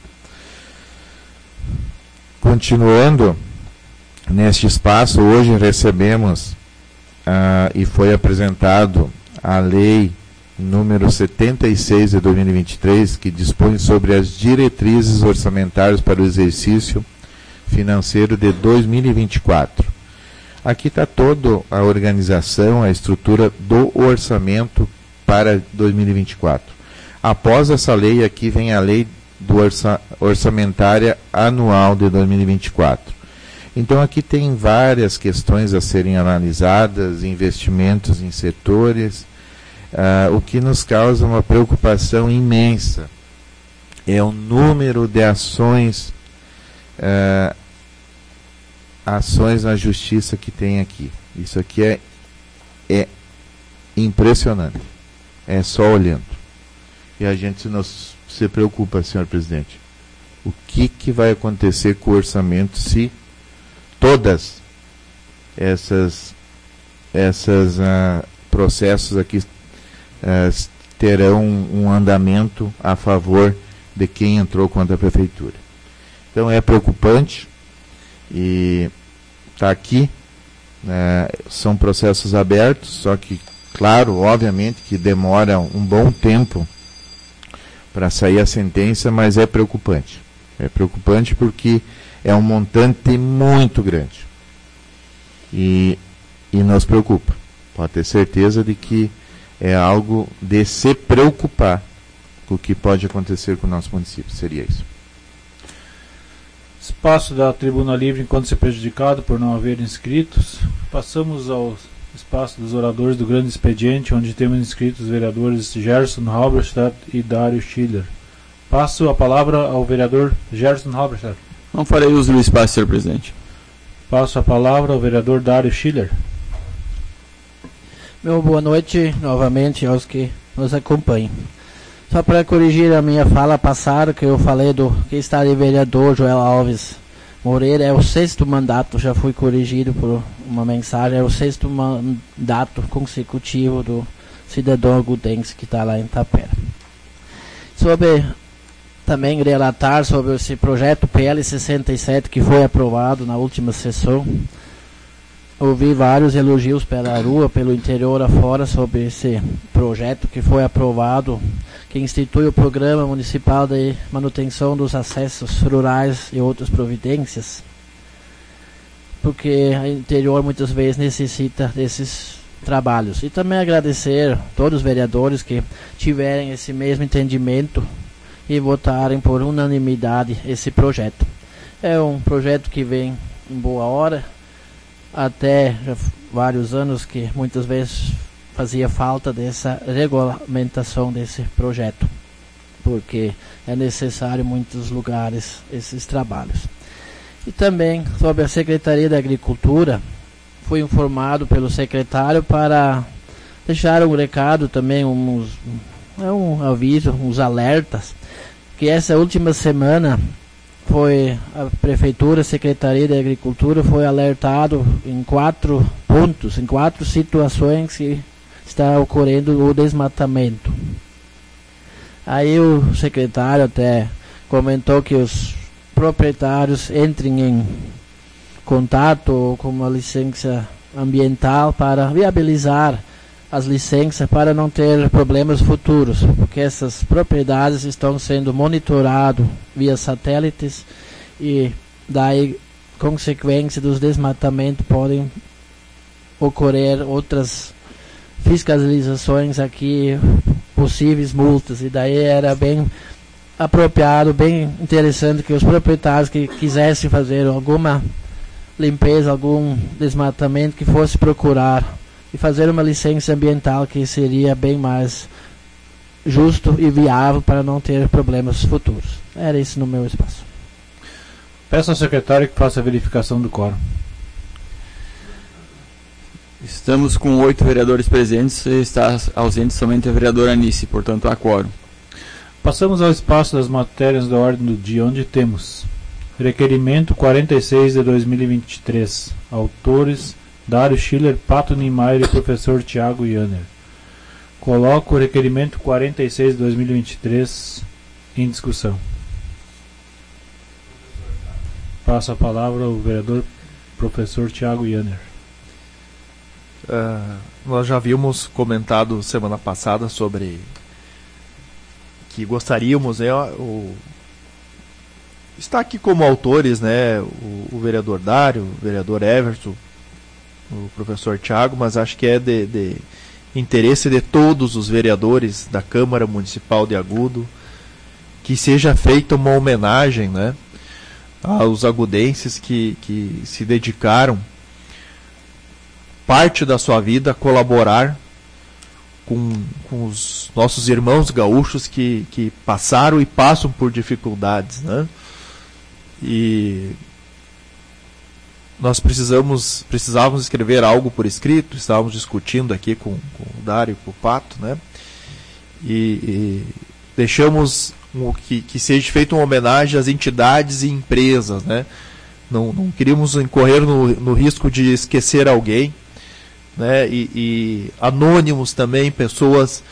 Continuando neste espaço, hoje recebemos e foi apresentado a lei número 76 de 2023, que dispõe sobre as diretrizes orçamentárias para o exercício financeiro de 2024. Aqui está toda a organização, a estrutura do orçamento para 2024. Após essa lei, aqui vem a lei do orçamentária anual de 2024. Então aqui tem várias questões a serem analisadas, investimentos em setores, o que nos causa uma preocupação imensa é o número de ações na justiça que tem aqui. Isso aqui é impressionante. É só olhando. E a gente se preocupa, senhor presidente. O que vai acontecer com o orçamento se todas essas processos aqui terão um andamento a favor de quem entrou contra a prefeitura. Então é preocupante e está aqui, são processos abertos, só que, claro, obviamente que demora um bom tempo para sair a sentença, mas é preocupante. É preocupante porque é um montante muito grande e nos preocupa. Pode ter certeza de que é algo de se preocupar com o que pode acontecer com o nosso município. Seria isso. Espaço da Tribuna Livre enquanto ser prejudicado por não haver inscritos. Passamos ao espaço dos oradores do grande expediente, onde temos inscritos os vereadores Gerson Halberstadt e Dário Schiller. Passo a palavra ao vereador Gerson Halberstadt. Não farei uso do espaço, senhor presidente. Passo a palavra ao vereador Dário Schiller. Meu boa noite novamente aos que nos acompanham. Só para corrigir a minha fala passada, que eu falei do que está de vereador Joel Alves Moreira, é o 6º mandato, já fui corrigido por uma mensagem, é o 6º mandato consecutivo do cidadão agudense que está lá em Tapera. Também relatar sobre esse projeto PL 67 que foi aprovado na última sessão. Ouvi vários elogios pela rua, pelo interior afora, sobre esse projeto que foi aprovado, que institui o Programa Municipal de Manutenção dos Acessos Rurais e outras providências, porque o interior muitas vezes necessita desses trabalhos. E também agradecer a todos os vereadores que tiverem esse mesmo entendimento e votarem por unanimidade esse projeto. É um projeto que vem em boa hora, até já vários anos que muitas vezes fazia falta dessa regulamentação desse projeto, porque é necessário em muitos lugares esses trabalhos. E também sobre a Secretaria da Agricultura, fui informado pelo secretário para deixar um recado também, um aviso, uns alertas, que essa última semana foi a Prefeitura, a Secretaria da Agricultura foi alertado em 4 pontos, em 4 situações que está ocorrendo o desmatamento. Aí o secretário até comentou que os proprietários entrem em contato com uma licença ambiental para viabilizar as licenças para não ter problemas futuros, porque essas propriedades estão sendo monitoradas via satélites e daí consequência dos desmatamentos podem ocorrer outras fiscalizações aqui, possíveis multas, e daí era bem apropriado, bem interessante que os proprietários que quisessem fazer alguma limpeza, algum desmatamento, que fosse procurar e fazer uma licença ambiental, que seria bem mais justo e viável para não ter problemas futuros. Era isso no meu espaço. Peço ao secretário que faça a verificação do quórum. Estamos com 8 vereadores presentes e está ausente somente a vereadora Anice, portanto há quórum. Passamos ao espaço das matérias da ordem do dia, onde temos requerimento 46 de 2023, autores Dário Schiller, Pato Niemeyer e professor Tiago Janner. Coloco o requerimento 46 de 2023 em discussão. Passo a palavra ao vereador professor Tiago Janner. Nós já havíamos comentado semana passada sobre que gostaríamos, está aqui como autores, o vereador Dário, o vereador Everton, o professor Tiago, mas acho que é de interesse de todos os vereadores da Câmara Municipal de Agudo que seja feita uma homenagem, né, aos agudenses que se dedicaram parte da sua vida a colaborar com os nossos irmãos gaúchos que passaram e passam por dificuldades, né? E nós precisávamos escrever algo por escrito, estávamos discutindo aqui com o Dário e com o Pato, né? E deixamos que seja feita uma homenagem às entidades e empresas, né? Não queríamos incorrer no risco de esquecer alguém, né? E anônimos também, pessoas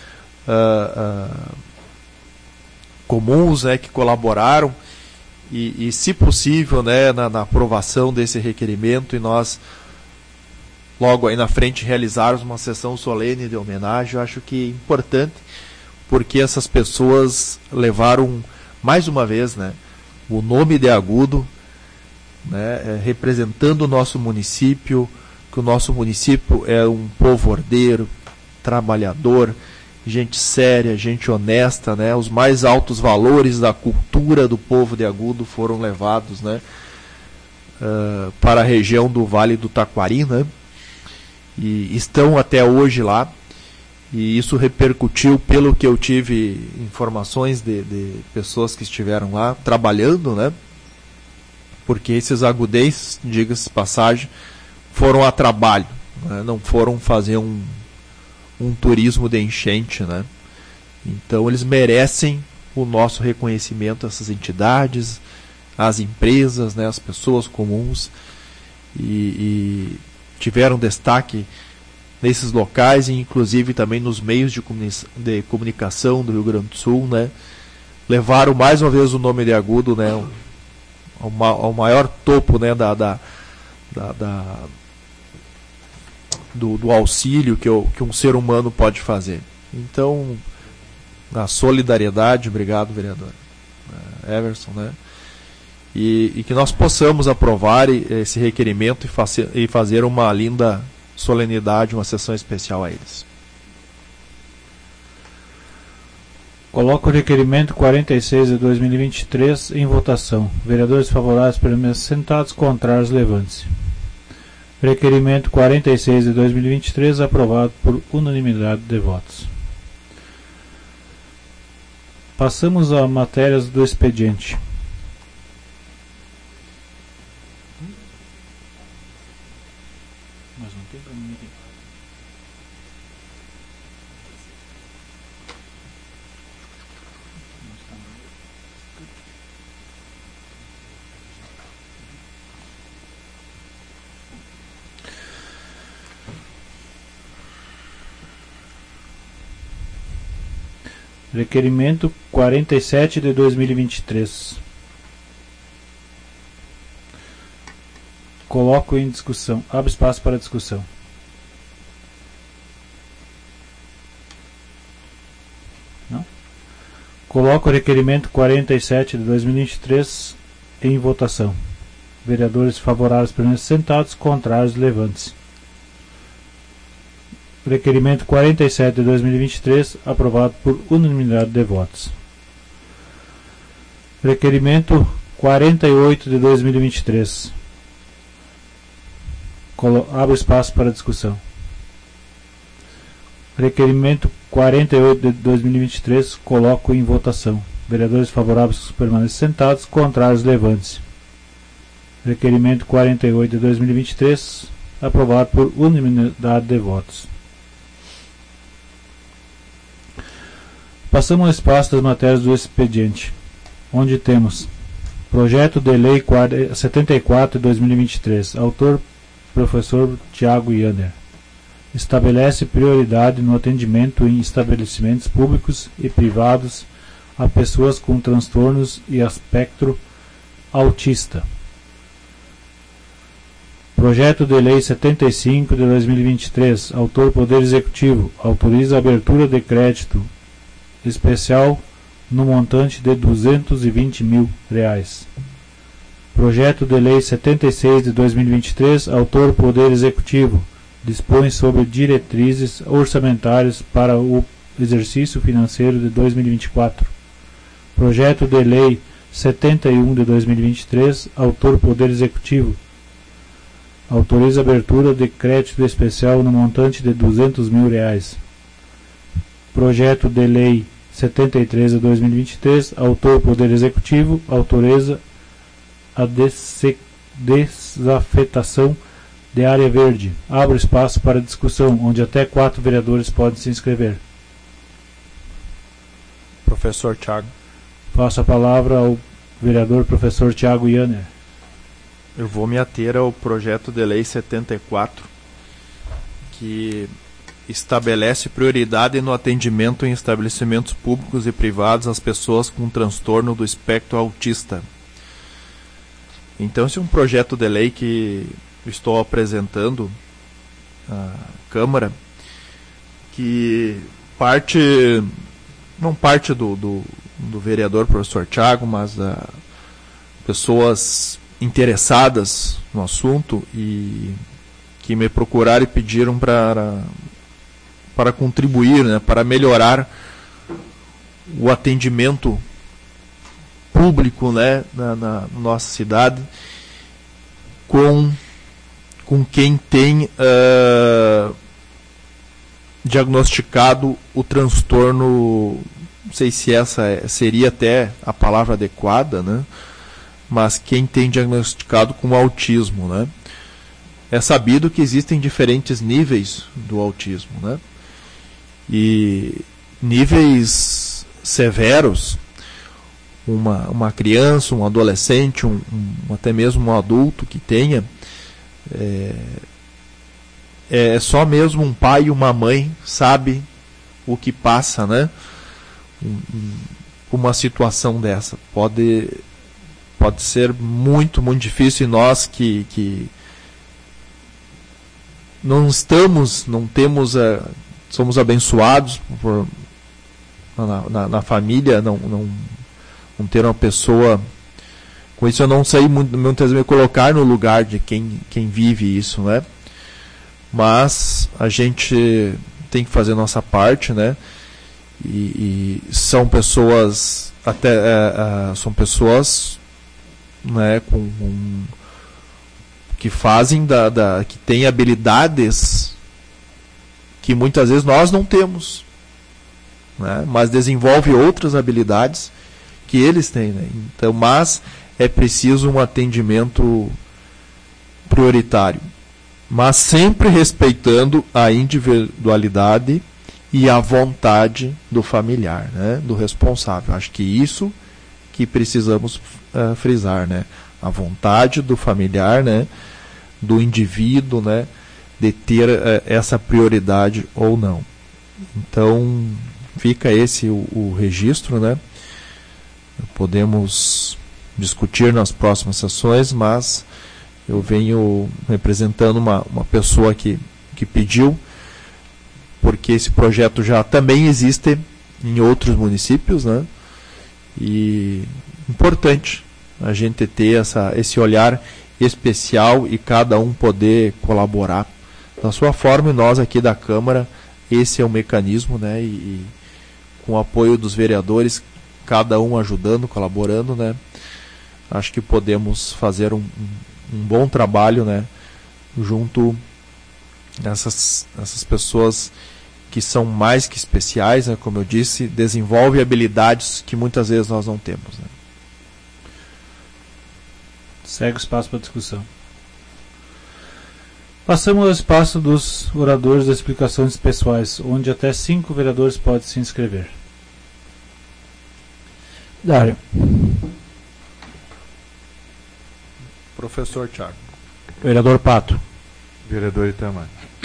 comuns, né, que colaboraram e se possível, né, na aprovação desse requerimento, e nós logo aí na frente realizarmos uma sessão solene de homenagem. Eu acho que é importante, porque essas pessoas levaram mais uma vez, né, o nome de Agudo, né, representando o nosso município, que o nosso município é um povo ordeiro, trabalhador, gente séria, gente honesta, né? Os mais altos valores da cultura do povo de Agudo foram levados, né, para a região do Vale do Taquari, né? E estão até hoje lá. E isso repercutiu, pelo que eu tive informações de pessoas que estiveram lá trabalhando, né? Porque esses agudenses, diga-se de passagem, foram a trabalho, né? Não foram fazer um turismo de enchente, né? Então eles merecem o nosso reconhecimento, essas entidades, as empresas, né? As pessoas comuns, e tiveram destaque nesses locais, e inclusive também nos meios de comunicação do Rio Grande do Sul, né? Levaram mais uma vez o nome de Agudo, né, ao maior topo, né, do auxílio que um ser humano pode fazer. Então, na solidariedade, obrigado, vereador Everson, né? E que nós possamos aprovar esse requerimento e fazer uma linda solenidade, uma sessão especial a eles. Coloco o requerimento 46 de 2023 em votação. Vereadores favoráveis, permaneçam sentados, contrários, levante-se. Requerimento 46 de 2023 aprovado por unanimidade de votos. Passamos a matérias do expediente. Mas não tem para mim aqui. Requerimento 47 de 2023. Coloco em discussão. Abre espaço para discussão. Não? Coloco o requerimento 47 de 2023 em votação. Vereadores favoráveis permaneçam sentados, contrários, levante-se. Requerimento 47 de 2023 aprovado por unanimidade de votos. Requerimento 48 de 2023. Abro espaço para discussão. Requerimento 48 de 2023 coloco em votação. Vereadores favoráveis permaneçam sentados, contrários, levante-se. Requerimento 48 de 2023 aprovado por unanimidade de votos. Passamos ao espaço das matérias do expediente, onde temos Projeto de Lei 74 de 2023, autor professor Tiago Yander. Estabelece prioridade no atendimento em estabelecimentos públicos e privados a pessoas com transtornos e espectro autista. Projeto de Lei 75 de 2023, autor Poder Executivo, autoriza a abertura de crédito especial no montante de R$220 mil. Projeto de Lei 76 de 2023, autor Poder Executivo, dispõe sobre diretrizes orçamentárias para o exercício financeiro de 2024. Projeto de Lei 71 de 2023, autor Poder Executivo, autoriza a abertura de crédito especial no montante de R$200 mil. Projeto de Lei 73 de 2023, autor Poder Executivo, autoriza a desafetação de área verde. Abro espaço para discussão, onde até 4 vereadores podem se inscrever. Professor Thiago. Passo a palavra ao vereador professor Thiago Yanner. Eu vou me ater ao projeto de lei 74, que estabelece prioridade no atendimento em estabelecimentos públicos e privados às pessoas com transtorno do espectro autista. Então, esse é um projeto de lei que estou apresentando à Câmara, que não parte do vereador professor Thiago, mas pessoas interessadas no assunto e que me procuraram e pediram para contribuir, né, para melhorar o atendimento público, né, na nossa cidade com quem tem diagnosticado o transtorno, não sei se essa seria até a palavra adequada, né, mas quem tem diagnosticado com autismo, né. É sabido que existem diferentes níveis do autismo, né, e níveis severos, uma criança, um adolescente, até mesmo um adulto que tenha, é só mesmo um pai e uma mãe sabe o que passa, né? Uma situação dessa pode ser muito, muito difícil, e nós que não temos, somos abençoados na família, não ter uma pessoa com isso. Eu não sei muitas vezes me colocar no lugar de quem vive isso, né? Mas a gente tem que fazer a nossa parte, né? E são pessoas são pessoas, né, que fazem que têm habilidades que muitas vezes nós não temos, né? Mas desenvolve outras habilidades que eles têm, né? Então, mas é preciso um atendimento prioritário, mas sempre respeitando a individualidade e a vontade do familiar, né? Do responsável. Acho que isso que precisamos frisar, né? A vontade do familiar, né? Do indivíduo, né? De ter essa prioridade ou não. Então, fica esse o registro, né? Podemos discutir nas próximas sessões, mas eu venho representando uma pessoa que pediu, porque esse projeto já também existe em outros municípios, né? E importante a gente ter esse olhar especial e cada um poder colaborar da sua forma, e nós aqui da Câmara, esse é o mecanismo, né? E com o apoio dos vereadores, cada um ajudando, colaborando, né? Acho que podemos fazer um bom trabalho, né? Junto essas pessoas que são mais que especiais, né? Como eu disse, desenvolvem habilidades que muitas vezes nós não temos, né? Segue o espaço para discussão. Passamos ao espaço dos oradores das explicações pessoais, onde até 5 vereadores podem se inscrever. Dário. Professor Thiago. Vereador Pato. Vereador Itamar.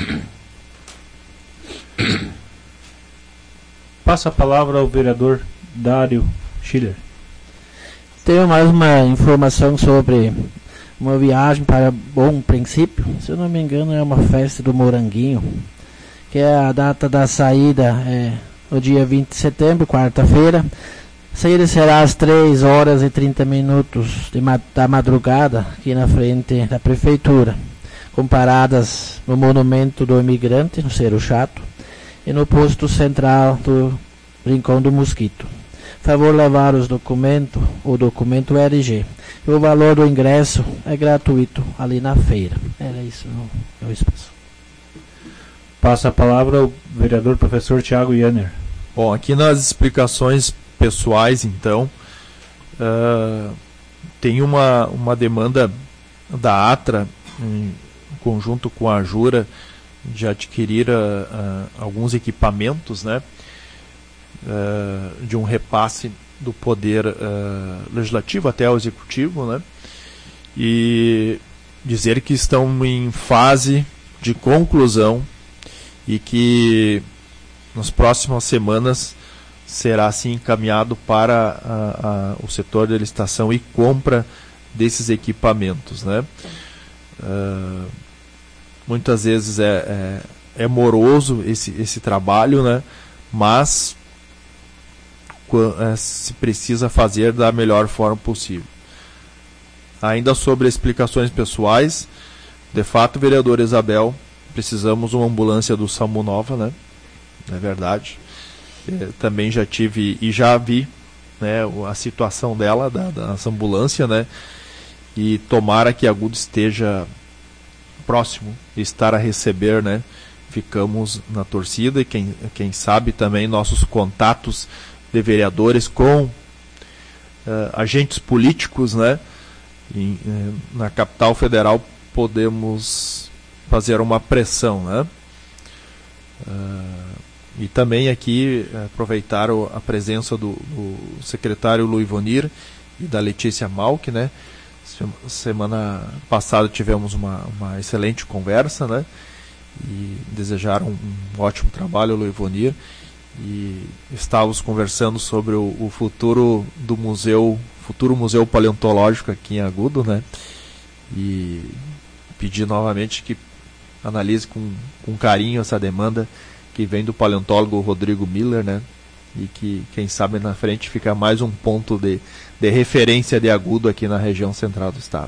Passa a palavra ao vereador Dário Schiller. Tenho mais uma informação sobre uma viagem para Bom Princípio. Se eu não me engano, é uma festa do Moranguinho, que é a data da saída, o dia 20 de setembro, quarta-feira. A saída será às 3h30 da madrugada, aqui na frente da prefeitura, com paradas no Monumento do Imigrante, no Cerro Chato, e no posto central do Rincão do Mosquito. Favor levar o documento RG. E o valor do ingresso é gratuito ali na feira. Era isso no espaço. Passa a palavra ao vereador professor Thiago Yanner. Bom, aqui nas explicações pessoais, então, tem uma demanda da ATRA, em conjunto com a Jura, de adquirir alguns equipamentos, né, de um repasse do poder legislativo até ao executivo, né, e dizer que estão em fase de conclusão e que nas próximas semanas será assim encaminhado para o setor de licitação e compra desses equipamentos, né. Muitas vezes é moroso esse trabalho, né, mas se precisa fazer da melhor forma possível. Ainda sobre explicações pessoais, de fato, vereador Isabel, precisamos de uma ambulância do SAMU nova, né? É verdade. Também já tive e já vi, né, a situação dela, dessa ambulância, né? E tomara que Agudo esteja próximo de estar a receber, né? Ficamos na torcida e quem sabe também nossos contatos de vereadores com agentes políticos, né? Na capital federal podemos fazer uma pressão, né? E também aqui aproveitar a presença do secretário Luiz Vonir e da Letícia Malck, né? Semana passada tivemos uma excelente conversa, né? E desejaram um ótimo trabalho, Luiz Vonir, e estávamos conversando sobre o futuro do museu paleontológico aqui em Agudo, né? E pedir novamente que analise com carinho essa demanda que vem do paleontólogo Rodrigo Miller, né? E que, quem sabe, na frente fica mais um ponto de referência de Agudo aqui na região central do estado.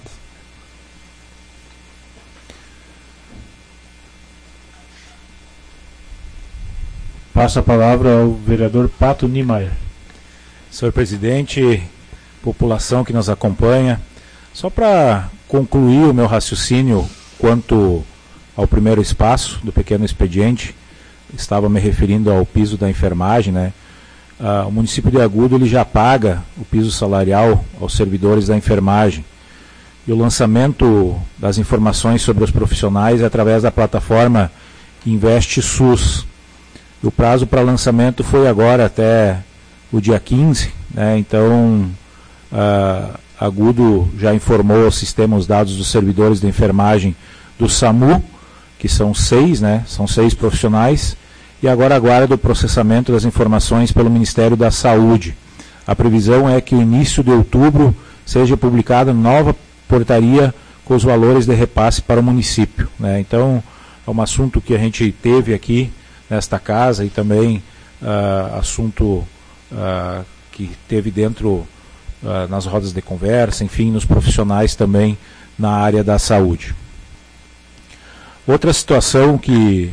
Passo a palavra ao vereador Pato Niemeyer. Senhor presidente, população que nos acompanha, só para concluir o meu raciocínio quanto ao primeiro espaço do pequeno expediente, estava me referindo ao piso da enfermagem, né? O município de Agudo ele já paga o piso salarial aos servidores da enfermagem. E o lançamento das informações sobre os profissionais é através da plataforma Investe SUS. O prazo para lançamento foi agora até o dia 15, né? Então, Agudo já informou ao sistema os dados dos servidores de enfermagem do SAMU, que são 6, né? São 6 profissionais, e agora aguarda o processamento das informações pelo Ministério da Saúde. A previsão é que no início de outubro seja publicada nova portaria com os valores de repasse para o município, né? Então, é um assunto que a gente teve aqui nesta casa e também assunto que teve dentro nas rodas de conversa, enfim, nos profissionais também na área da saúde. Outra situação que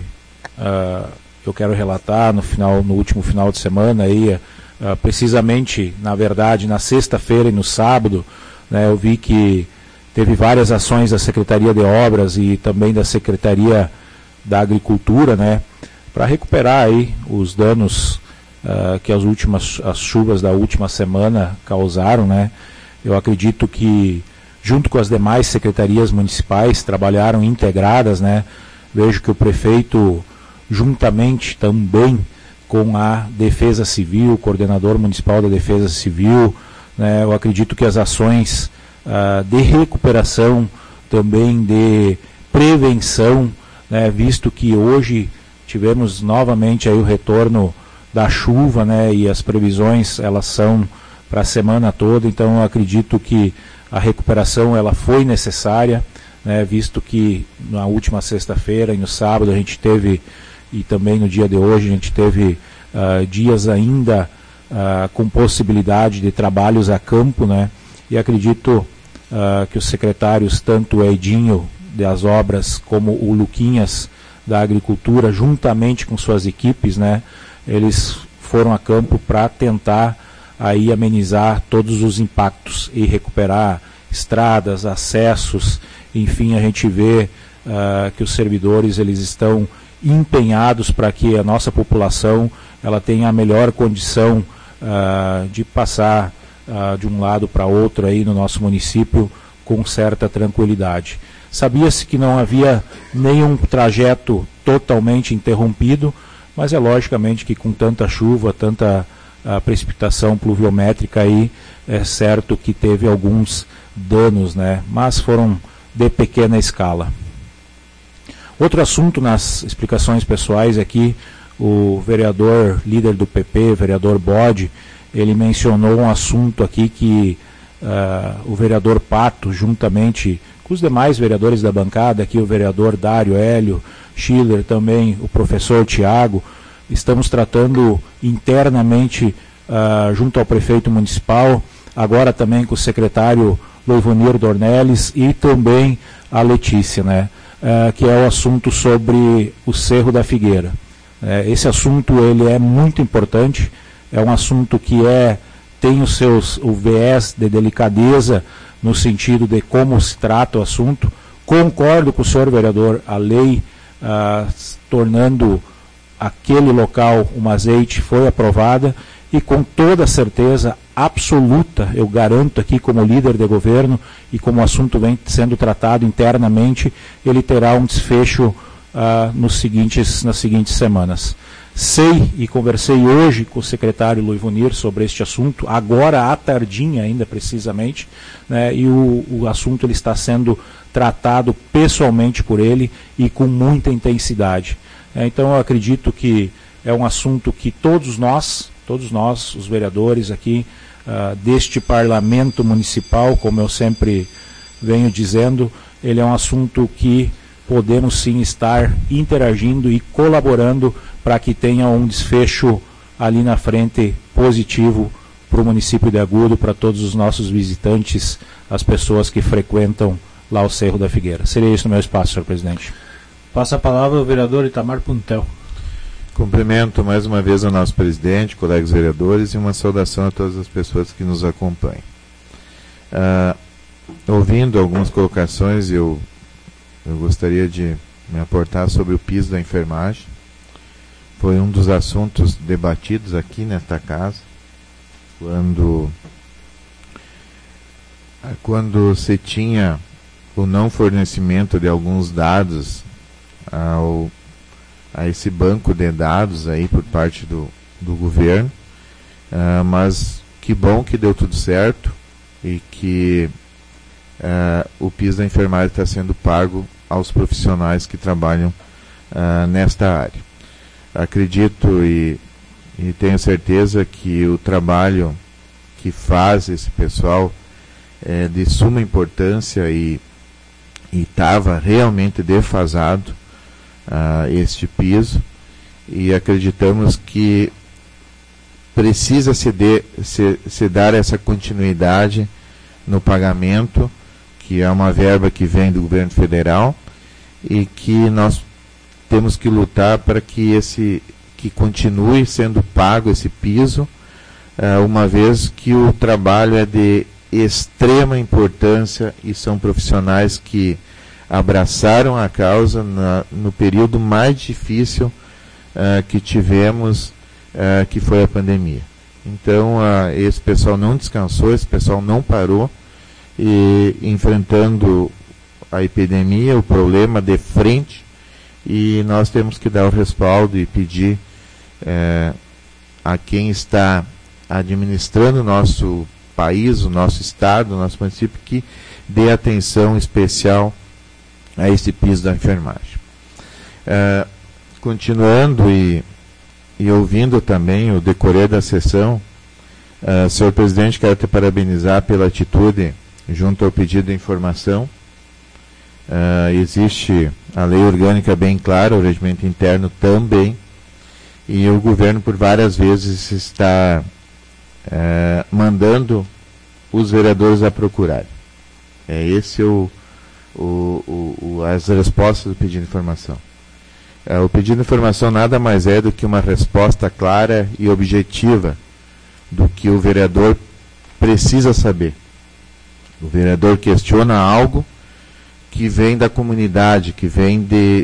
eu quero relatar no último final de semana, aí, precisamente, na verdade, na sexta-feira e no sábado, né, eu vi que teve várias ações da Secretaria de Obras e também da Secretaria da Agricultura, né, para recuperar aí os danos que as chuvas da última semana causaram, né. Eu acredito que, junto com as demais secretarias municipais, trabalharam integradas, né. Vejo que o prefeito, juntamente também com a Defesa Civil, o coordenador municipal da Defesa Civil, né, eu acredito que as ações de recuperação, também de prevenção, né, visto que hoje tivemos novamente aí o retorno da chuva, né, e as previsões elas são para a semana toda, então eu acredito que a recuperação ela foi necessária, né, visto que na última sexta-feira e no sábado a gente teve, e também no dia de hoje a gente teve dias ainda com possibilidade de trabalhos a campo, né? E acredito que os secretários, tanto o Edinho das obras como o Luquinhas da agricultura, juntamente com suas equipes, né? Eles foram a campo para tentar aí amenizar todos os impactos e recuperar estradas, acessos, enfim, a gente vê que os servidores eles estão empenhados para que a nossa população ela tenha a melhor condição de passar de um lado para outro aí no nosso município com certa tranquilidade. Sabia-se que não havia nenhum trajeto totalmente interrompido, mas é logicamente que com tanta chuva, tanta precipitação pluviométrica aí, é certo que teve alguns danos, né? Mas foram de pequena escala. Outro assunto nas explicações pessoais é que o vereador líder do PP, vereador Bode, ele mencionou um assunto aqui que o vereador Pato, juntamente com os demais vereadores da bancada, aqui o vereador Dário Hélio, Schiller também, o professor Tiago, estamos tratando internamente junto ao prefeito municipal, agora também com o secretário Loivonir Dornelles e também a Letícia, né, que é o assunto sobre o Cerro da Figueira. Esse assunto ele é muito importante, é um assunto que tem o viés de delicadeza no sentido de como se trata o assunto. Concordo com o senhor vereador, a lei tornando aquele local um azeite foi aprovada e com toda certeza absoluta, eu garanto aqui como líder de governo e como o assunto vem sendo tratado internamente, ele terá um desfecho nas seguintes semanas. Sei e conversei hoje com o secretário Loivonir sobre este assunto, agora à tardinha ainda precisamente, né, e o assunto ele está sendo tratado pessoalmente por ele e com muita intensidade. Então eu acredito que é um assunto que todos nós, os vereadores aqui deste parlamento municipal, como eu sempre venho dizendo, ele é um assunto que podemos sim estar interagindo e colaborando para que tenha um desfecho ali na frente positivo para o município de Agudo, para todos os nossos visitantes, as pessoas que frequentam lá o Cerro da Figueira. Seria isso no meu espaço, senhor presidente. Passa a palavra ao vereador Itamar Puntel. Cumprimento mais uma vez ao nosso presidente, colegas vereadores, e uma saudação a todas as pessoas que nos acompanham. Ouvindo algumas colocações, eu gostaria de me aportar sobre o piso da enfermagem. Foi um dos assuntos debatidos aqui nesta casa, quando se tinha o não fornecimento de alguns dados a esse banco de dados aí por parte do governo, mas que bom que deu tudo certo e que o piso da enfermagem está sendo pago aos profissionais que trabalham nesta área. Acredito e tenho certeza que o trabalho que faz esse pessoal é de suma importância e estava realmente defasado este piso, e acreditamos que precisa se dar essa continuidade no pagamento, que é uma verba que vem do governo federal e que nós temos que lutar para que continue sendo pago esse piso, uma vez que o trabalho é de extrema importância e são profissionais que abraçaram a causa no período mais difícil que tivemos, que foi a pandemia. Então, esse pessoal não descansou, esse pessoal não parou, e enfrentando a epidemia, o problema de frente, e nós temos que dar o respaldo e pedir a quem está administrando o nosso país, o nosso estado, o nosso município, que dê atenção especial a esse piso da enfermagem. Continuando e ouvindo também o decorrer da sessão, senhor presidente, quero te parabenizar pela atitude junto ao pedido de informação. Existe a lei orgânica bem clara, o regimento interno também, e o governo por várias vezes está mandando os vereadores a procurarem. Esse as respostas do pedido de informação. O pedido de informação nada mais é do que uma resposta clara e objetiva do que o vereador precisa saber. O vereador questiona algo que vem da comunidade, que vem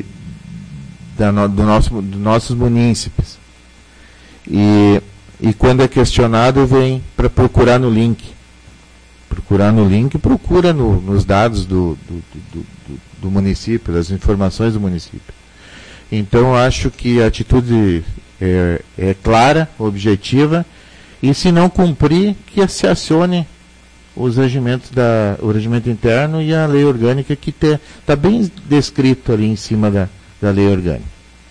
dos nossos munícipes. E quando é questionado, vem para procurar no link. Procura nos dados do município, das informações do município. Então, acho que a atitude é clara, objetiva, e se não cumprir, que se acione os regimentos o regimento interno e a lei orgânica, que está bem descrito ali em cima da lei orgânica.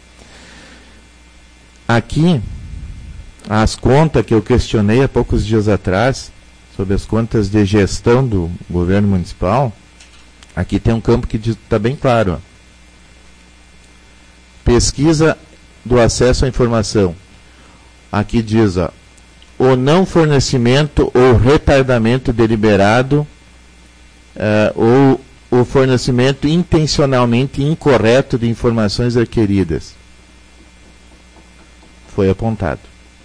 Aqui, as contas que eu questionei há poucos dias atrás, sobre as contas de gestão do governo municipal, aqui tem um campo que está bem claro. Ó. Pesquisa do acesso à informação. Aqui diz, ó, o não fornecimento ou retardamento deliberado ou o fornecimento intencionalmente incorreto de informações requeridas. Foi apontado.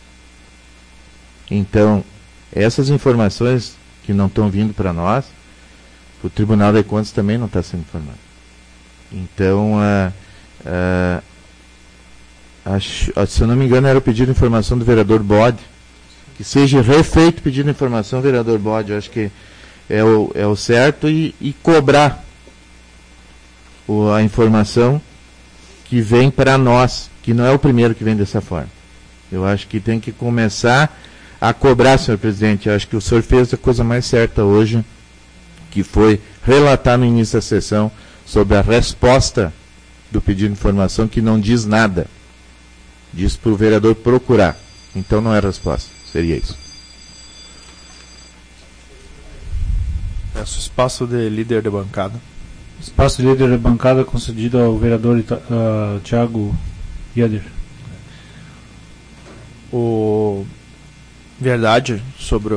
Então, essas informações que não estão vindo para nós, o Tribunal de Contas também não está sendo informado. Então, se eu não me engano, era o pedido de informação do vereador Bode, que seja refeito o pedido de informação, vereador Bode, eu acho que é o certo, e cobrar a informação que vem para nós, que não é o primeiro que vem dessa forma. Eu acho que tem que começar a cobrar, senhor presidente. Eu acho que o senhor fez a coisa mais certa hoje, que foi relatar no início da sessão sobre a resposta do pedido de informação, que não diz nada. Diz para o vereador procurar. Então não é resposta. Seria isso. Peço espaço de líder de bancada. Espaço de líder de bancada concedido ao vereador Thiago Yader. Verdade sobre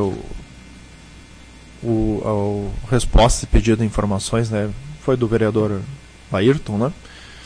a resposta e pedido de informações, né, foi do vereador Ayrton, né?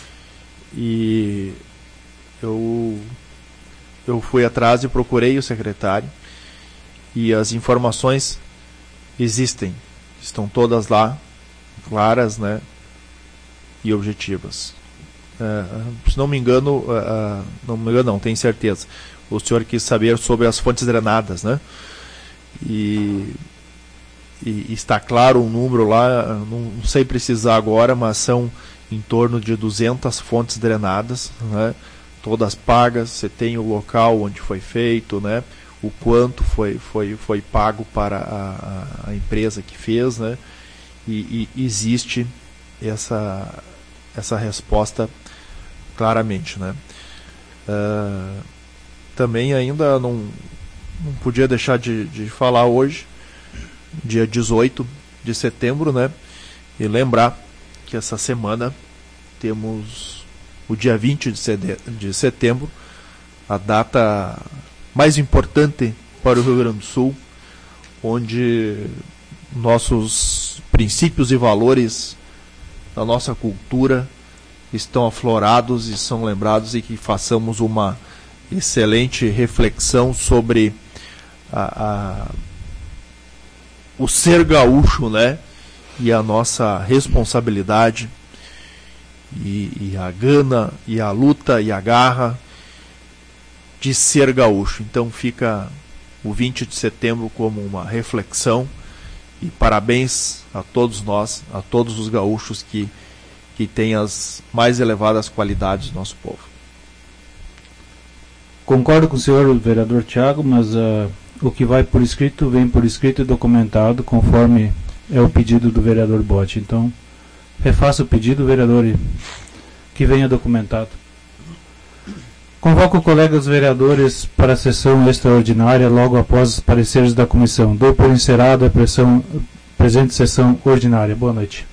E eu fui atrás e procurei o secretário, e as informações existem, estão todas lá, claras, né, e objetivas. Se não me engano, não, tenho certeza. O senhor quis saber sobre as fontes drenadas, né? E está claro um número lá, não sei precisar agora, mas são em torno de 200 fontes drenadas, né? Todas pagas, você tem o local onde foi feito, né? O quanto foi pago para a empresa que fez, né? E existe essa resposta claramente, né? Também ainda não podia deixar de falar hoje, dia 18 de setembro, né? E lembrar que essa semana temos o dia 20 de setembro, a data mais importante para o Rio Grande do Sul, onde nossos princípios e valores da nossa cultura estão aflorados e são lembrados, e que façamos uma excelente reflexão sobre o ser gaúcho, né? E a nossa responsabilidade, e a gana, e a luta, e a garra de ser gaúcho. Então fica o 20 de setembro como uma reflexão, e parabéns a todos nós, a todos os gaúchos que têm as mais elevadas qualidades do nosso povo. Concordo com o senhor vereador Thiago, mas o que vai por escrito, vem por escrito e documentado, conforme é o pedido do vereador Bote. Então, refaça o pedido, vereador, e que venha documentado. Convoco colegas vereadores para a sessão extraordinária logo após os pareceres da comissão. Dou por encerrada a presente sessão ordinária. Boa noite.